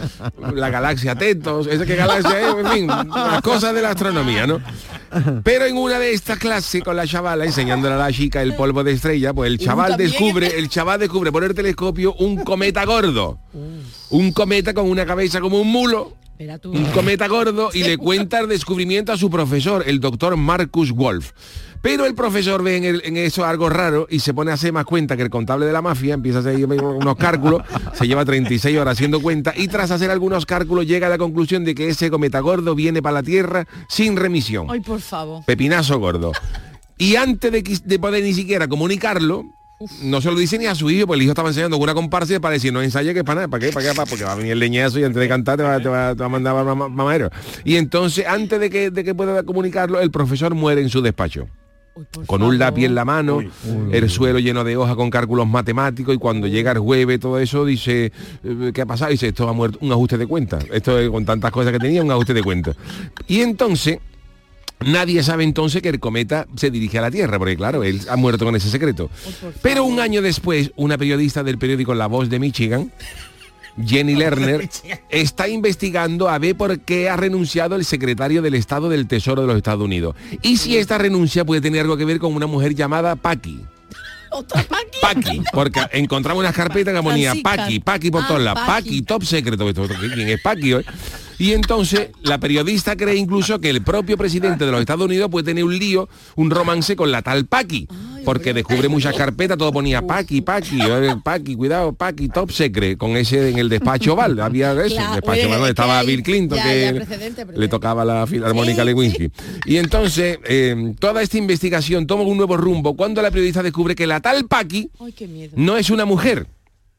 la galaxia Tetos, esa que galaxia es, en fin, las cosas de la astronomía, ¿no? Pero en una de estas clases con la chavala, enseñándole a la chica el polvo de estrella, pues el chaval descubre por el telescopio un cometa gordo. Un cometa con una cabeza como un mulo. Un cometa gordo, y le cuenta el descubrimiento a su profesor, el doctor Marcus Wolf. Pero el profesor ve en eso algo raro y se pone a hacer más cuenta que el contable de la mafia, empieza a hacer unos cálculos, se lleva 36 horas haciendo cuenta, y tras hacer algunos cálculos llega a la conclusión de que ese cometa gordo viene para la Tierra sin remisión. Ay, por favor. Pepinazo gordo. Y antes de poder ni siquiera comunicarlo, no se lo dice ni a su hijo, porque el hijo estaba enseñando con una comparsa para decir, no ensaye que para nada, ¿para qué? Porque va a venir el leñazo y antes de cantar te va a mandar mamadero. Y entonces, antes de que pueda comunicarlo, el profesor muere en su despacho. Con un lápiz en la mano, el suelo lleno de hojas con cálculos matemáticos, y cuando llega el jueves todo eso, dice, ¿qué ha pasado? Dice, esto ha muerto, un ajuste de cuenta. Esto con tantas cosas que tenía, un ajuste de cuenta. Y entonces, nadie sabe entonces que el cometa se dirige a la Tierra, porque claro, él ha muerto con ese secreto. Pero un año después, una periodista del periódico La Voz de Michigan, Jenny Lerner, está investigando a ver por qué ha renunciado el secretario del Estado del Tesoro de los Estados Unidos. Y si esta renuncia puede tener algo que ver con una mujer llamada Paqui. ¿Otra Paqui? Paqui, porque encontramos unas carpetas que ponía Paqui por todos lados. Paqui, top secreto. ¿Quién es Paqui hoy? Y entonces la periodista cree incluso que el propio presidente de los Estados Unidos puede tener un lío, un romance con la tal Paqui, porque descubre muchas carpetas, todo ponía Paqui, cuidado, Paqui, top secret, con ese en el despacho Oval, había eso, claro, el despacho Oval donde estaba Bill Clinton, que le tocaba la filarmónica Lewinsky. Y entonces, toda esta investigación toma un nuevo rumbo cuando la periodista descubre que la tal Paqui no es una mujer,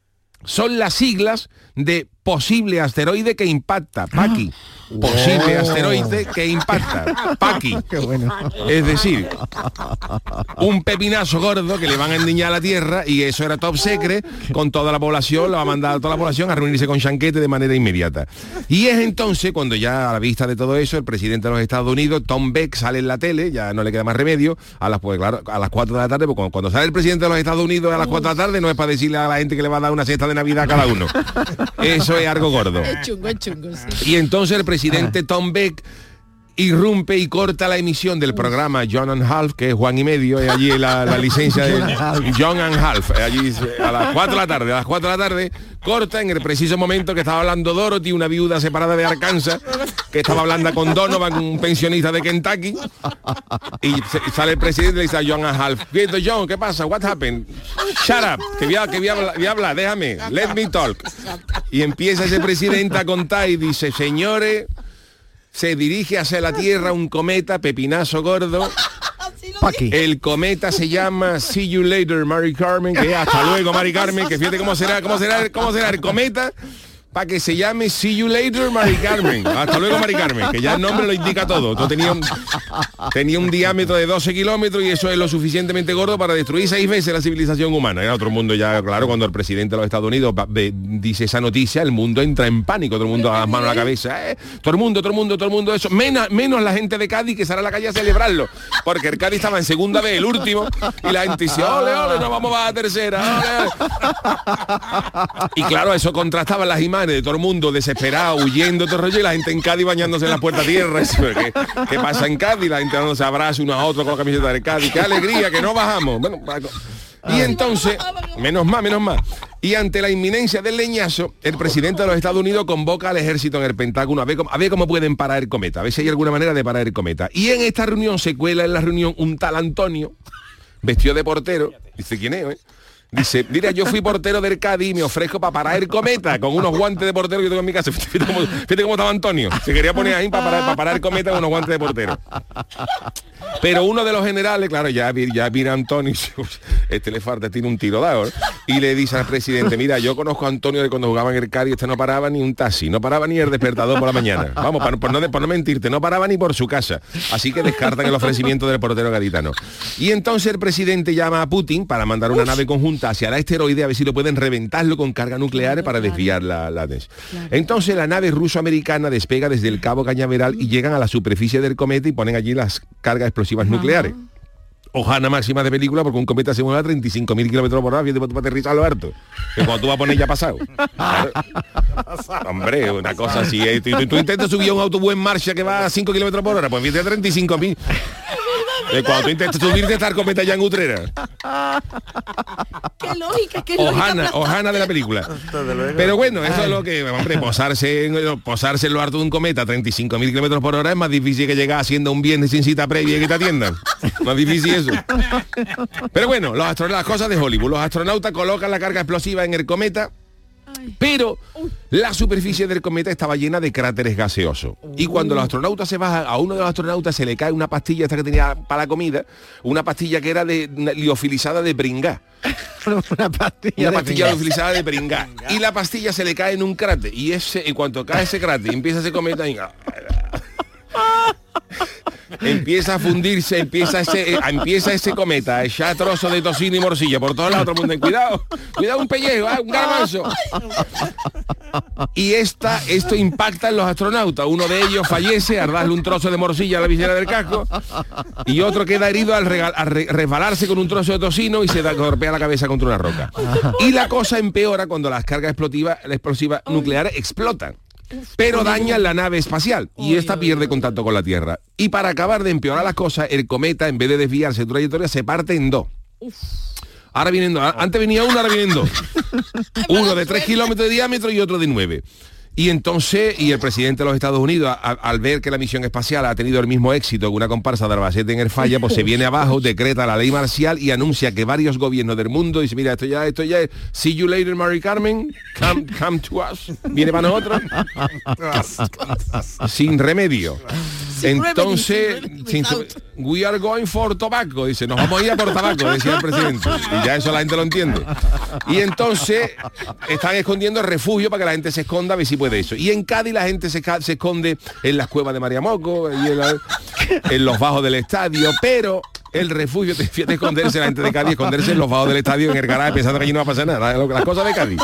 son las siglas de posible asteroide que impacta, Paqui. Posible asteroide que impacta, Paqui. Bueno. Es decir, un pepinazo gordo que le van a endiñar a la Tierra, y eso era top secret, con toda la población, lo va a mandar a toda la población a reunirse con Chanquete de manera inmediata. Y es entonces cuando ya a la vista de todo eso, el presidente de los Estados Unidos, Tom Beck, sale en la tele, ya no le queda más remedio, a las 4 de la tarde, porque cuando sale el presidente de los Estados Unidos a las 4 de la tarde, no es para decirle a la gente que le va a dar una cesta de Navidad a cada uno. Eso es algo gordo. Es chungo, sí. Y entonces el presidente Tom Beck irrumpe y corta la emisión del programa John and Half, que es Juan y Medio, allí la licencia de John and Half, allí a las 4 de la tarde, corta en el preciso momento que estaba hablando Dorothy, una viuda separada de Arkansas, que estaba hablando con Donovan, un pensionista de Kentucky, y sale el presidente y le dice a John and Half, John, ¿qué pasa? What happened? Shut up, que voy a hablar, déjame, let me talk. Y empieza ese presidente a contar y dice, señores, se dirige hacia la Tierra un cometa, pepinazo gordo. El cometa se llama See You Later, Mary Carmen, que es hasta luego, Mary Carmen, que fíjate cómo será el cometa para que se llame See You Later, Mary Carmen. Hasta luego, Mary Carmen, que ya el nombre lo indica todo. Tenía un diámetro de 12 kilómetros y eso es lo suficientemente gordo para destruir 6 veces la civilización humana. Era otro mundo ya, claro, cuando el presidente de los Estados Unidos dice esa noticia, el mundo entra en pánico, todo el mundo a las manos a la cabeza. Todo el mundo eso. Menos la gente de Cádiz que sale a la calle a celebrarlo. Porque el Cádiz estaba en segunda vez, el último, y la gente dice, ole, ole, no vamos a la tercera, ole, ole. Y claro, eso contrastaba las imágenes de todo el mundo desesperado, huyendo, todo el rollo, y la gente en Cádiz bañándose en la puerta tierra. ¿Qué pasa en Cádiz? La gente dándose abrazos unos a otros con la camiseta de Cádiz. ¡Qué alegría! Que no bajamos. Bueno, y entonces, menos mal. Y ante la inminencia del leñazo, el presidente de los Estados Unidos convoca al ejército en el Pentágono a ver cómo pueden parar el cometa, a ver si hay alguna manera de parar el cometa. Y en esta reunión se cuela en la reunión un tal Antonio, vestido de portero. Dice, ¿quién es? Dice, mira, yo fui portero del Cádiz y me ofrezco para parar el cometa con unos guantes de portero que tengo en mi casa. Fíjate cómo estaba Antonio. Se quería poner ahí para parar el cometa con unos guantes de portero. Pero uno de los generales, claro, ya mira a Antonio, este le falta, tiene un tiro dado, ¿eh? Y le dice al presidente, mira, yo conozco a Antonio de cuando jugaba en el Cádiz, este no paraba ni un taxi, no paraba ni el despertador por la mañana. Vamos, por no mentirte, no paraba ni por su casa. Así que descartan el ofrecimiento del portero gaditano. Y entonces el presidente llama a Putin para mandar una nave conjunta hacia el asteroide a ver si lo pueden reventarlo con cargas nucleares para desviar la Entonces la nave ruso-americana despega desde el Cabo Cañaveral y llegan a la superficie del cometa y ponen allí las cargas explosivas nucleares. Hojana máxima de película porque un cometa se mueve a 35.000 kilómetros por hora y para aterrizar lo harto. Que cuando tú vas a poner ya pasado. Claro. Hombre, una cosa así. Tú intentas subir a un autobús en marcha que va a 5 kilómetros por hora, pues fíjate a 35.000. Cuando tú intentas subirte a estar cometa ya en Utrera. Qué lógica. Ojana de la película. Pero bueno, eso es lo que, hombre, posarse en lo harto de un cometa a 35.000 kilómetros por hora es más difícil que llegar haciendo un viernes sin cita previa y que te atiendan. Más difícil eso. Pero bueno, las cosas de Hollywood. Los astronautas colocan la carga explosiva en el cometa, pero la superficie del cometa estaba llena de cráteres gaseosos. Y cuando los astronautas se bajan, a uno de los astronautas se le cae una pastilla esta que tenía para la comida, una pastilla que era liofilizada de pringá. Una pastilla liofilizada de pringá. Y la pastilla se le cae en un cráter. Y en cuanto cae ese cráter, empieza ese cometa y empieza a fundirse, empieza ese cometa a echar trozos de tocino y morcilla por todos lados, todo el mundo, cuidado, un pellejo, un garbanzo. Y esto impacta en los astronautas. Uno de ellos fallece al darle un trozo de morcilla a la visera del casco y otro queda herido al resbalarse con un trozo de tocino y se golpea la cabeza contra una roca. Y la cosa empeora cuando las cargas explosivas nucleares explotan, pero dañan la nave espacial y esta pierde contacto con la Tierra. Y para acabar de empeorar las cosas, el cometa, en vez de desviarse de su trayectoria, se parte en dos. Ahora vienen dos. Antes venía uno, ahora vienen dos. Uno de 3 kilómetros de diámetro y otro de 9. Y entonces, el presidente de los Estados Unidos, al ver que la misión espacial ha tenido el mismo éxito que una comparsa de Albacete en el Falla, pues se viene abajo, decreta la ley marcial y anuncia que varios gobiernos del mundo dice, mira, esto ya es See you later, Mary Carmen, come to us, viene para nosotros, sin remedio. Entonces, we are going for tobacco, dice, nos vamos a ir a por tabaco, decía el presidente, y ya eso la gente lo entiende. Y entonces están escondiendo refugio para que la gente se esconda a ver si puede eso. Y en Cádiz la gente se esconde en las cuevas de María Moco y en los bajos del estadio, pero el refugio, fíjate, esconderse la gente de Cádiz, esconderse en los bajos del estadio, en el garaje, pensando que allí no va a pasar nada, las cosas de Cádiz.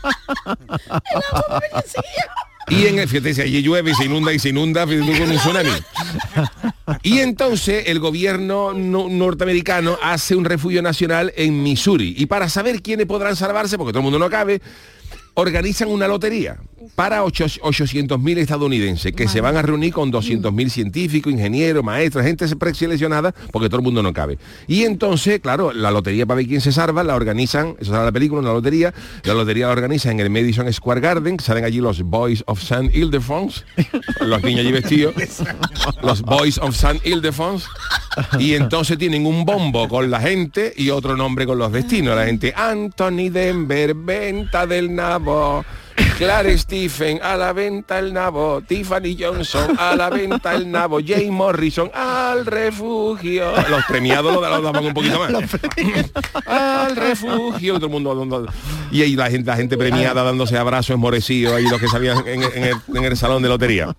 Y fíjate, si allí llueve y se inunda con un tsunami. Y entonces el gobierno norteamericano hace un refugio nacional en Missouri. Y para saber quiénes podrán salvarse, porque todo el mundo no cabe, organizan una lotería. para 800.000 estadounidenses que se van a reunir con 200.000 científicos, ingenieros, maestros, gente preseleccionada, porque todo el mundo no cabe. Y entonces, claro, la lotería para ver quién se salva la organizan, eso sale la película, una lotería, la organiza en el Madison Square Garden, salen allí los Boys of St. Ildefonse, los niños allí vestidos, los Boys of St. Ildefonse, y entonces tienen un bombo con la gente y otro nombre con los destinos. La gente, Anthony Denver, venta del nabo. Clare Stephen, a la venta el nabo. Tiffany Johnson, a la venta el nabo. Jay Morrison, al refugio. Los premiados los daban un poquito más. Al refugio. Todo el mundo. Y ahí la gente premiada dándose abrazos esmorecidos, ahí los que sabían en el salón de lotería.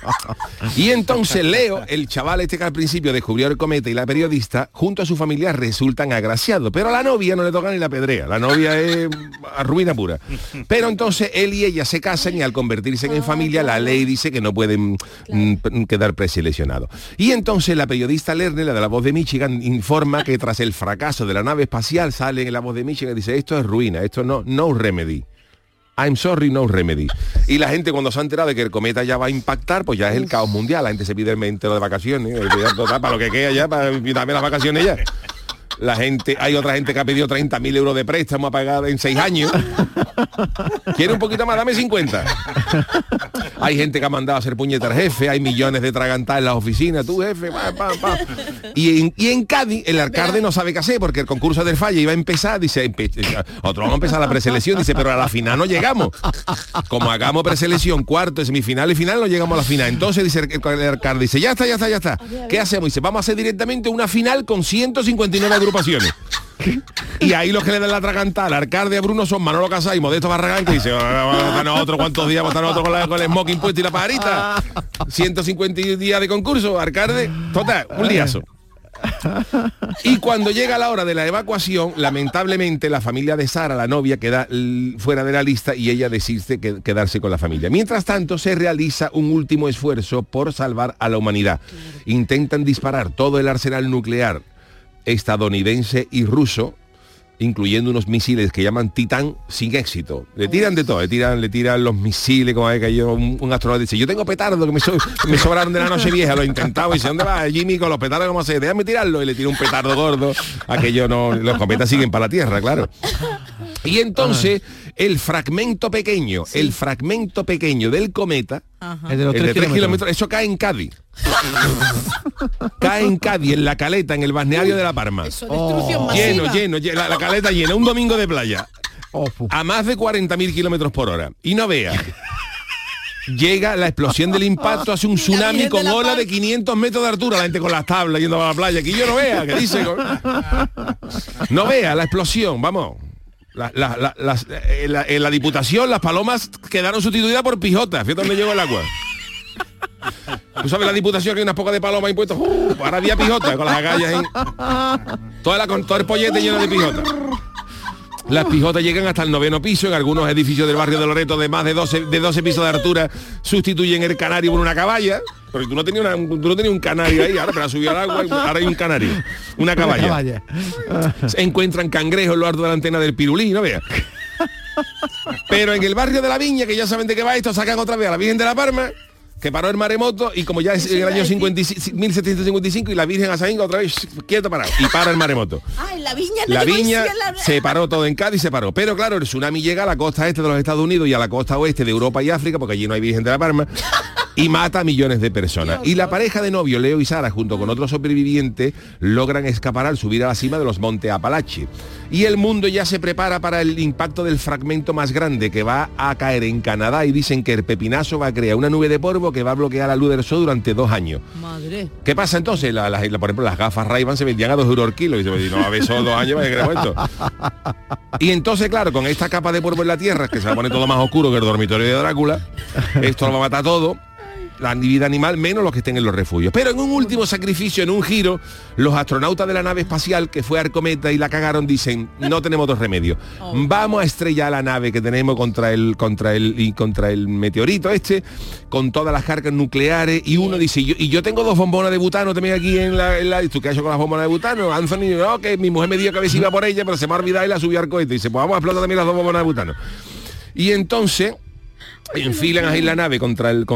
Y entonces Leo, el chaval que al principio descubrió el cometa, y la periodista, junto a su familia, resultan agraciados. Pero a la novia no le toca ni la pedrea. La novia es ruina pura. Pero entonces él y ella se casan, y al convertirse en familia la ley dice que no pueden quedar preseleccionados. Y entonces la periodista Lerner, la de La Voz de Michigan, informa que tras el fracaso de la nave espacial, sale en La Voz de Michigan y dice, esto es ruina, esto no remedy. I'm sorry, no remedy. Y la gente, cuando se ha enterado de que el cometa ya va a impactar, pues ya es el caos mundial. La gente se pide el mes entero de vacaciones, para lo que queda ya, para darme las vacaciones ya. La gente, hay otra gente que ha pedido 30.000 euros de préstamo a pagar en 6 años. ¿Quiere un poquito más? Dame 50. Hay gente que ha mandado a hacer puñetas jefe, hay millones de tragantas en las oficinas, tú jefe, Y en Cádiz el alcalde no sabe qué hacer, porque el concurso del Falla iba a empezar, dice, nosotros vamos a empezar la preselección, dice, pero a la final no llegamos. Como hagamos preselección, cuarto, semifinal y final, no llegamos a la final. Entonces dice el alcalde, dice, ya está. ¿Qué hacemos? Dice, vamos a hacer directamente una final con 159 agrupaciones. Y ahí los que le dan la tragantada al alcalde a Bruno son Manolo Casá y Modesto Barragán, que dice, vamos a estar nosotros, ¿cuántos días vamos a estar nosotros con el smoking puesto y la pajarita? 150 días de concurso, alcalde, total, un liazo. Y cuando llega la hora de la evacuación, lamentablemente la familia de Sara, la novia, queda fuera de la lista y ella decide quedarse con la familia. Mientras tanto, se realiza un último esfuerzo por salvar a la humanidad. Intentan disparar todo el arsenal nuclear estadounidense y ruso, incluyendo unos misiles que llaman Titán, sin éxito. Le tiran de todo, le tiran los misiles, como hay que yo, un astronauta dice, yo tengo petardo que me sobraron de la noche vieja, lo he intentado, y dice, ¿dónde va Jimmy con los petardos? ¿Cómo se? Déjame tirarlo, y le tira un petardo gordo, aquello no, los cometas siguen para la Tierra, claro. Y entonces, el fragmento pequeño del cometa, el de 3 kilómetros, eso cae en Cádiz. Cae en Cádiz, en La Caleta, en el balneario de La Palma. Lleno, la caleta llena, un domingo de playa, a más de 40.000 kilómetros por hora. Y no vea. Llega la explosión del impacto, hace un tsunami con ola de 500 metros de altura, la gente con las tablas yendo a la playa. Aquí yo no vea, ¿qué dice? No vea la explosión, vamos. En la Diputación las palomas quedaron sustituidas por pijotas. Fíjate dónde llegó el agua. Tú sabes, la Diputación, que hay unas pocas de palomas impuestas. Ahora había pijotas con las agallas con todo el pollete lleno de pijotas. Las pijotas llegan hasta el 9º piso. En algunos edificios del barrio de Loreto de más de 12 pisos de altura sustituyen el canario por una caballa. Porque tú no tenías un canario ahí, ahora pero ha subido al agua, ahora hay un canario, una caballa. Se encuentran cangrejos en lo alto de la antena del Pirulí, no veas. Pero en el barrio de La Viña, que ya saben de qué va esto, sacan otra vez a la Virgen de la Palma, que paró el maremoto, y como ya es en el año 1755, y la Virgen Azaínga otra vez quieto parado, y para el maremoto. La Viña se paró todo en Cádiz, se paró. Pero claro, el tsunami llega a la costa este de los Estados Unidos y a la costa oeste de Europa y África, porque allí no hay Virgen de la Palma, y mata a millones de personas. Y la pareja de novio, Leo y Sara, junto con otros sobrevivientes, logran escapar al subir a la cima de los montes Apalache. Y el mundo ya se prepara para el impacto del fragmento más grande, que va a caer en Canadá, y dicen que el pepinazo va a crear una nube de polvo que va a bloquear la luz del sol durante 2 años. Madre. ¿Qué pasa entonces? Por ejemplo, las gafas Ray-Ban se vendían a 2 euros el kilo, y se no, a ver, solo 2 años para que creo esto. Y entonces, claro, con esta capa de polvo en la Tierra, que se va a poner todo más oscuro que el dormitorio de Drácula, esto lo va a matar todo, la vida animal, menos los que estén en los refugios. Pero en un último sacrificio, en un giro, los astronautas de la nave espacial que fue al cometa y la cagaron, dicen, no tenemos otro remedio. Vamos a estrellar la nave que tenemos contra el meteorito este, con todas las cargas nucleares, y uno dice, yo tengo 2 bombonas de butano también aquí en la... ¿Tú qué has hecho con las bombonas de butano? Anthony, no, que mi mujer me dijo que a ver si iba por ella, pero se me ha olvidado y la subió al cohete. Y dice, pues vamos a explotar también las 2 bombonas de butano. Y entonces enfilan ahí la nave contra el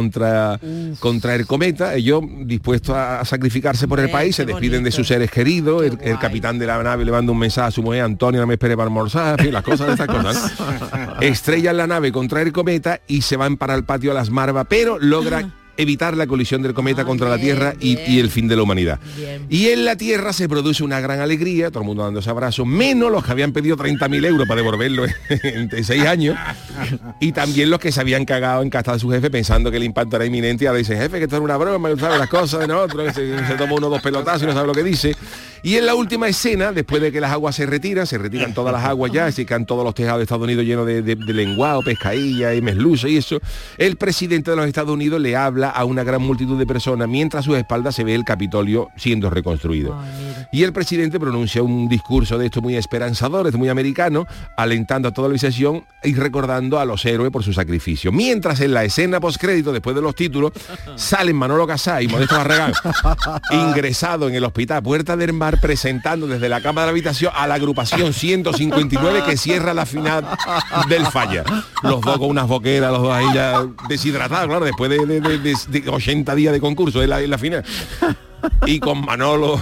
cometa, ellos dispuestos a sacrificarse por el país, se despiden de sus seres queridos, el capitán de la nave le manda un mensaje a su mujer, Antonio, no me espere para almorzar, en fin, las cosas de estas cosas, ¿no? Estrellan la nave contra el cometa y se van para el patio a las Marvas, pero logran evitar la colisión del cometa contra la Tierra y el fin de la humanidad. Y en la Tierra se produce una gran alegría, todo el mundo dándose abrazos, menos los que habían pedido 30.000 euros para devolverlo en 6 años, y también los que se habían cagado en casa de su jefe pensando que el impacto era inminente, y ahora dicen, jefe, que esto es una broma, no sabe las cosas de nosotros, que se toma 1 o 2 pelotazos y no sabe lo que dice. Y en la última escena, después de que las aguas se retiran todas las aguas ya, se quedan todos los tejados de Estados Unidos llenos de lenguado, pescadilla y merluza y eso, el presidente de los Estados Unidos le habla a una gran multitud de personas mientras a sus espaldas se ve el Capitolio siendo reconstruido. Y el presidente pronuncia un discurso de esto muy esperanzador, muy americano, alentando a toda la organización y recordando a los héroes por su sacrificio. Mientras en la escena postcrédito, después de los títulos, salen Manolo Casá y Modesto Barragán ingresado en el hospital Puerta del Mar, presentando desde la cama de la habitación a la agrupación 159 que cierra la final del Falla. Los dos con unas boqueras, los dos ahí ya deshidratados, claro, después de 80 días de concurso en la final. Y con Manolo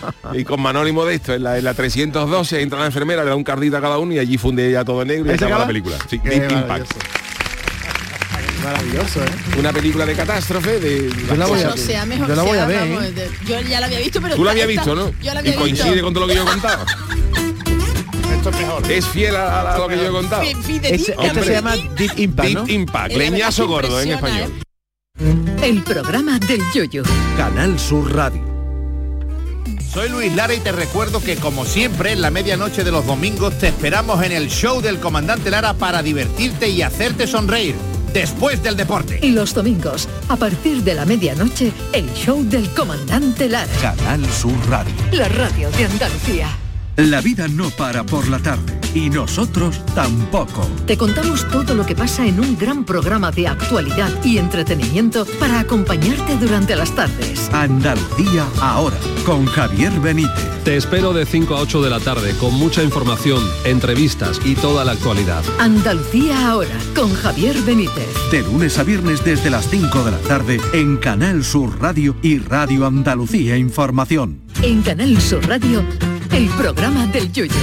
y Modesto en la 312 entra la enfermera, le da un cardito a cada uno y allí funde ya todo negro y acaba la película. Sí, Deep Impact. Maravilloso, ¿eh? Una película de catástrofe yo la voy a ver, ¿eh? Yo ya la había visto, pero tú la habías visto, ¿no? Yo la había y coincide visto con todo lo que yo he contado. Esto es mejor. Es fiel a lo que yo he contado. Esto se llama Deep Impact, ¿no? Deep Impact, leñazo gordo en español. El programa del Yoyo. Canal Sur Radio. Soy Luis Lara y te recuerdo que, como siempre, en la medianoche de los domingos te esperamos en el show del Comandante Lara para divertirte y hacerte sonreír después del deporte. Y los domingos, a partir de la medianoche, el show del Comandante Lara. Canal Sur Radio. La radio de Andalucía. La vida no para por la tarde y nosotros tampoco. Te contamos todo lo que pasa en un gran programa de actualidad y entretenimiento para acompañarte durante las tardes. Andalucía ahora, con Javier Benítez. Te espero de 5 a 8 de la tarde con mucha información, entrevistas y toda la actualidad. Andalucía ahora, con Javier Benítez. De lunes a viernes desde las 5 de la tarde en Canal Sur Radio y Radio Andalucía Información. En Canal Sur Radio, el programa del Yoyo.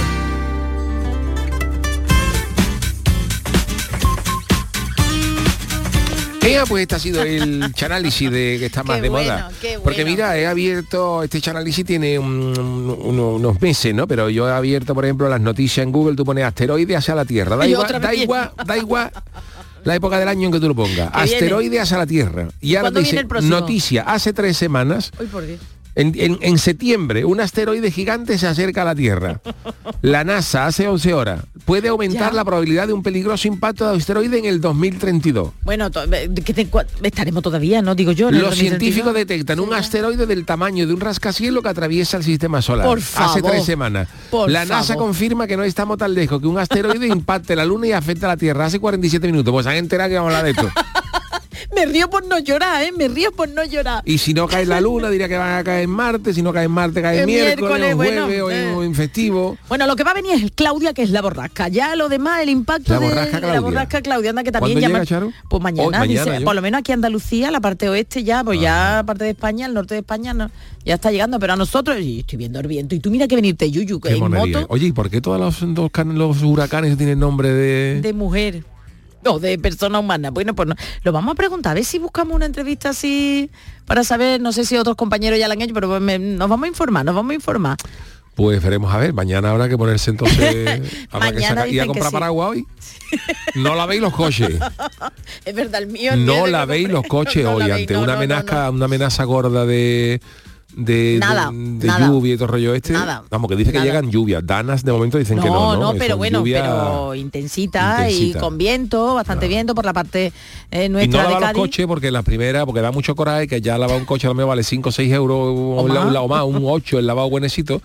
Pues este ha sido el Chanálisis que está más de moda. Porque mira, he abierto, este Chanálisis tiene unos meses, ¿no? Pero yo he abierto, por ejemplo, las noticias en Google, tú pones asteroide hacia la Tierra. Da igual la época del año en que tú lo pongas. Asteroide hacia la Tierra. Y ahora te dice, noticia, hace 3 semanas. Uy, ¿por qué? En septiembre, un asteroide gigante se acerca a la Tierra. La NASA, hace 11 horas, puede aumentar la probabilidad de un peligroso impacto de asteroide en el 2032. Bueno, estaremos todavía, ¿no? Digo yo. Los científicos detectan un asteroide del tamaño de un rascacielos que atraviesa el sistema solar. Por favor, hace 3 semanas. La NASA confirma que no estamos tan lejos, que un asteroide impacte la Luna y afecta a la Tierra. Hace 47 minutos. Pues se han enterado que vamos a hablar de esto. Me río por no llorar, ¿eh? Me río por no llorar. Y si no cae la Luna, diría que van a caer en Martes. Si no cae en Martes, cae en miércoles, jueves o en festivo. Bueno, lo que va a venir es Claudia, que es la borrasca. Ya lo demás, el impacto de la borrasca Claudia, anda, que también llama. Charo? Pues mañana, dice, por lo menos aquí Andalucía, la parte oeste ya, pues ya parte de España, el norte de España no, ya está llegando, pero a nosotros, y estoy viendo el viento. Y tú mira que venirte, Yuyu, que en moto. Oye, ¿y por qué todos los huracanes tienen nombre de mujer? No, de persona humana. Bueno, pues no. Lo vamos a preguntar, a ver si buscamos una entrevista así para saber, no sé si otros compañeros ya la han hecho, pero nos vamos a informar. Pues veremos a ver, mañana habrá que ponerse entonces ir a comprar paraguas hoy. No lavéis los coches. Es verdad, el mío. No lavéis los coches hoy ante una amenaza gorda de lluvia y todo el rollo este. Vamos, que dice que llegan lluvias. Danas de momento dicen que no. No, pero bueno, pero intensita y con viento, bastante viento por la parte nuestra. Y no lava de Cádiz. los coches porque la primera, porque da mucho coraje, que ya lavar un coche a lo mejor vale 5 o 6 euros o más, un 8 el lavado buenecito.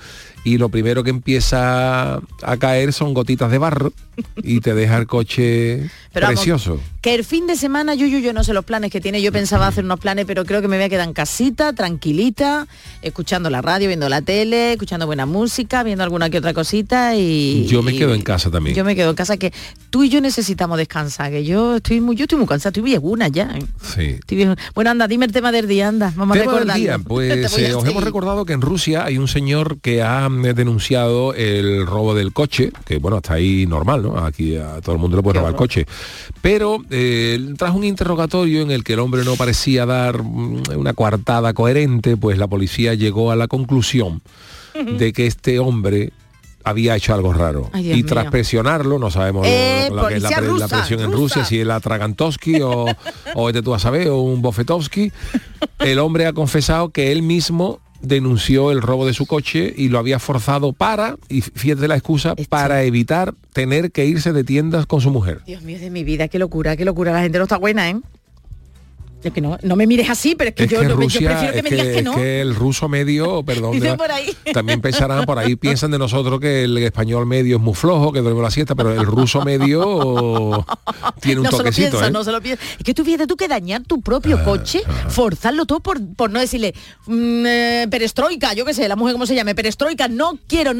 y lo primero que empieza a caer son gotitas de barro y te deja el coche precioso. Vamos, que el fin de semana, yo no sé los planes que tiene, yo pensaba hacer unos planes, pero creo que me voy a quedar en casita, tranquilita, escuchando la radio, viendo la tele, escuchando buena música, viendo alguna que otra cosita y... Yo me quedo en casa también. Yo me quedo en casa, que tú y yo necesitamos descansar, que yo estoy muy cansada, estoy viejuna ya. Sí. Bueno, anda, dime el tema del día, anda, vamos a recordarlo. Del día, pues os hemos recordado que en Rusia hay un señor que ha denunciado el robo del coche, que bueno, está ahí normal, ¿no? Aquí a todo el mundo le puede robar el coche. Pero tras un interrogatorio en el que el hombre no parecía dar una coartada coherente, pues la policía llegó a la conclusión de que este hombre había hecho algo raro. Ay, Dios y mío. Tras presionarlo, no sabemos lo que es la presión en Rusia, si es la Tragantovsky o tú a saber, o un Bofetovsky. El hombre ha confesado que él mismo denunció el robo de su coche y lo había forzado y fíjate la excusa, para evitar tener que irse de tiendas con su mujer. Dios mío, de mi vida, qué locura, la gente no está buena, ¿eh? Es que no me mires así, pero es que, yo prefiero que me digas que no. Es que el ruso medio, perdón, por ahí. También pensarán, por ahí piensan de nosotros que el español medio es muy flojo, que duerme la siesta, pero el ruso medio tiene un toquecito. No se lo piensa. Es que tú fíjate tú que dañar tu propio coche, forzarlo todo por no decirle perestroika, yo qué sé, la mujer cómo se llame, perestroika, no quiero.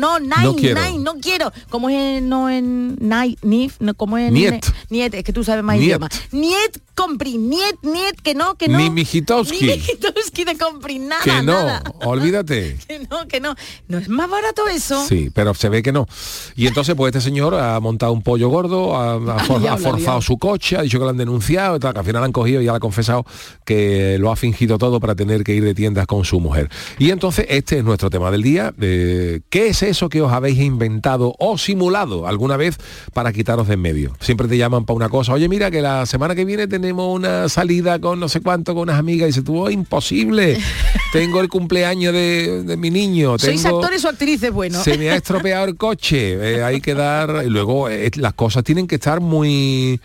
¿Cómo es no en nif? No, ¿cómo es? Niet, es que tú sabes más idioma. Niet, compri, niet, que no. Ni Mijitowski. Ni Mijitowski de compri, nada, que no, nada. Olvídate. que no. ¿No es más barato eso? Sí, pero se ve que no. Y entonces pues este señor ha montado un pollo gordo, ha forzado su coche, ha dicho que lo han denunciado, que al final lo han cogido y ya le ha confesado que lo ha fingido todo para tener que ir de tiendas con su mujer. Y entonces este es nuestro tema del día. ¿Qué es eso que os habéis inventado o simulado alguna vez para quitaros de en medio? Siempre te llaman para una cosa. Oye, mira que la semana que viene tenemos una salida con no sé cuánto, con unas amigas, y dice tú, imposible, tengo el cumpleaños de mi niño. ¿Sois actores o actrices? Bueno. Se me ha estropeado el coche, hay que dar... Y luego las cosas tienen que estar muy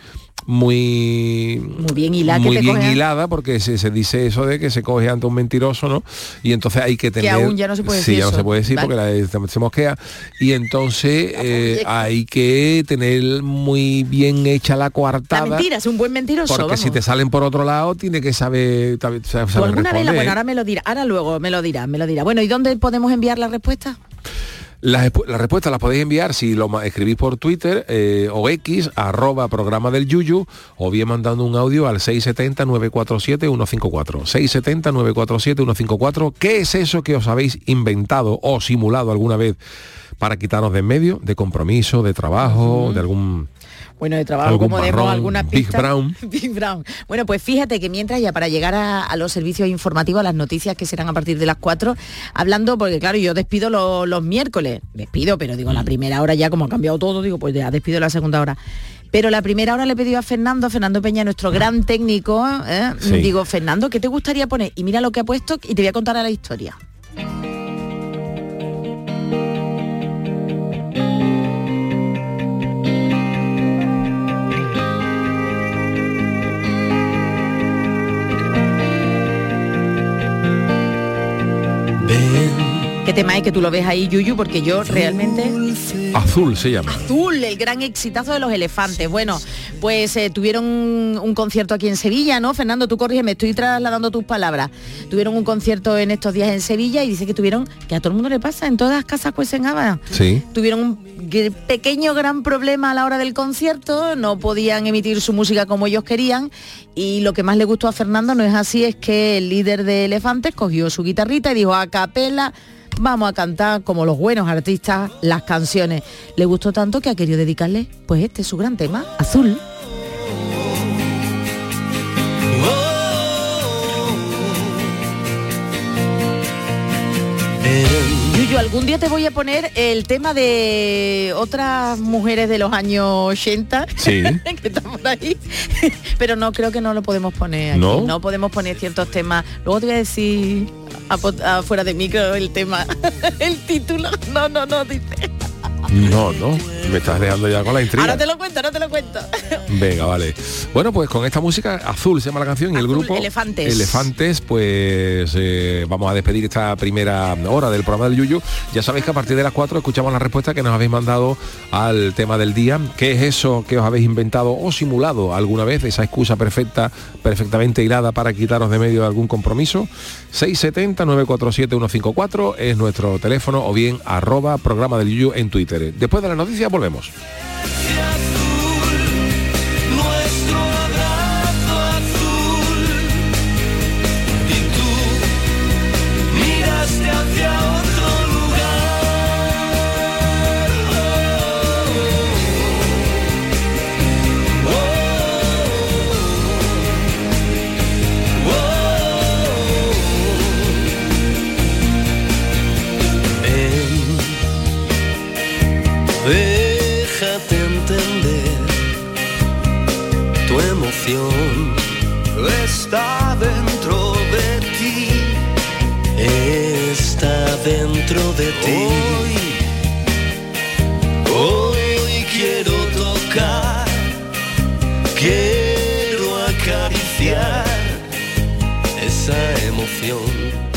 bien hilada, porque se dice eso de que se coge ante un mentiroso, ¿no? Y entonces hay que tener... Que aún ya no se puede decir ya eso. No se puede decir, vale. Porque se mosquea. Y entonces hay que tener muy bien hecha la coartada. La mentira, es un buen mentiroso. Porque si te salen por otro lado, tiene que saber alguna vez, bueno, ahora me lo dirá, luego me lo dirá. Bueno, ¿y dónde podemos enviar la respuesta? La respuesta la podéis enviar si lo escribís por Twitter o X, @programa del Yuyu, o bien mandando un audio al 670-947-154. 670-947-154. ¿Qué es eso que os habéis inventado o simulado alguna vez para quitarnos de en medio? De compromiso, de trabajo, de algún... Bueno, de trabajo, como demos alguna pista. Big Brown. Bueno, pues fíjate que mientras ya para llegar a los servicios informativos, a las noticias que serán a partir de las 4, hablando, porque claro, yo despido los miércoles. Despido, pero digo, la primera hora ya, como ha cambiado todo, digo, pues ya despido la segunda hora. Pero la primera hora le he pedido a Fernando Peña, nuestro gran técnico, Sí. Digo, Fernando, ¿qué te gustaría poner? Y mira lo que ha puesto y te voy a contar a la historia. ¿Qué tema es que tú lo ves ahí, Yuyu? Porque yo realmente... Azul se llama. Azul, el gran exitazo de Los Elefantes. Bueno, pues tuvieron un concierto aquí en Sevilla, ¿no? Fernando, tú corrígeme, estoy trasladando tus palabras. Tuvieron un concierto en estos días en Sevilla y dice que a todo el mundo le pasa, en todas las casas pues en Ávila. Sí. Tuvieron un pequeño gran problema a la hora del concierto, no podían emitir su música como ellos querían, y lo que más le gustó a Fernando, no es así, es que el líder de Elefantes cogió su guitarrita y dijo, a capela, vamos a cantar como los buenos artistas las canciones. Le gustó tanto que ha querido dedicarle pues este, su gran tema, Azul. Yuyu, algún día te voy a poner el tema de otras mujeres de los años 80, sí. que están por ahí, pero no, creo que no lo podemos poner aquí. No podemos poner ciertos temas. Luego te voy a decir afuera de micro el tema, el título. No, dice. No, me estás dejando ya con la intriga. Ahora te lo cuento. Venga, vale. Bueno, pues con esta música, Azul se llama la canción, y el grupo Elefantes, pues vamos a despedir esta primera hora del programa del Yuyu. Ya sabéis que a partir de las 4 escuchamos la respuesta que nos habéis mandado al tema del día. ¿Qué es eso que os habéis inventado o simulado alguna vez? Esa excusa perfectamente hilada para quitaros de medio de algún compromiso. 670-947-154 es nuestro teléfono, o bien @programa del Yuyu en Twitter. Después de la noticia volvemos. Déjate entender, tu emoción está dentro de ti, está dentro de ti. Hoy quiero tocar, quiero acariciar esa emoción.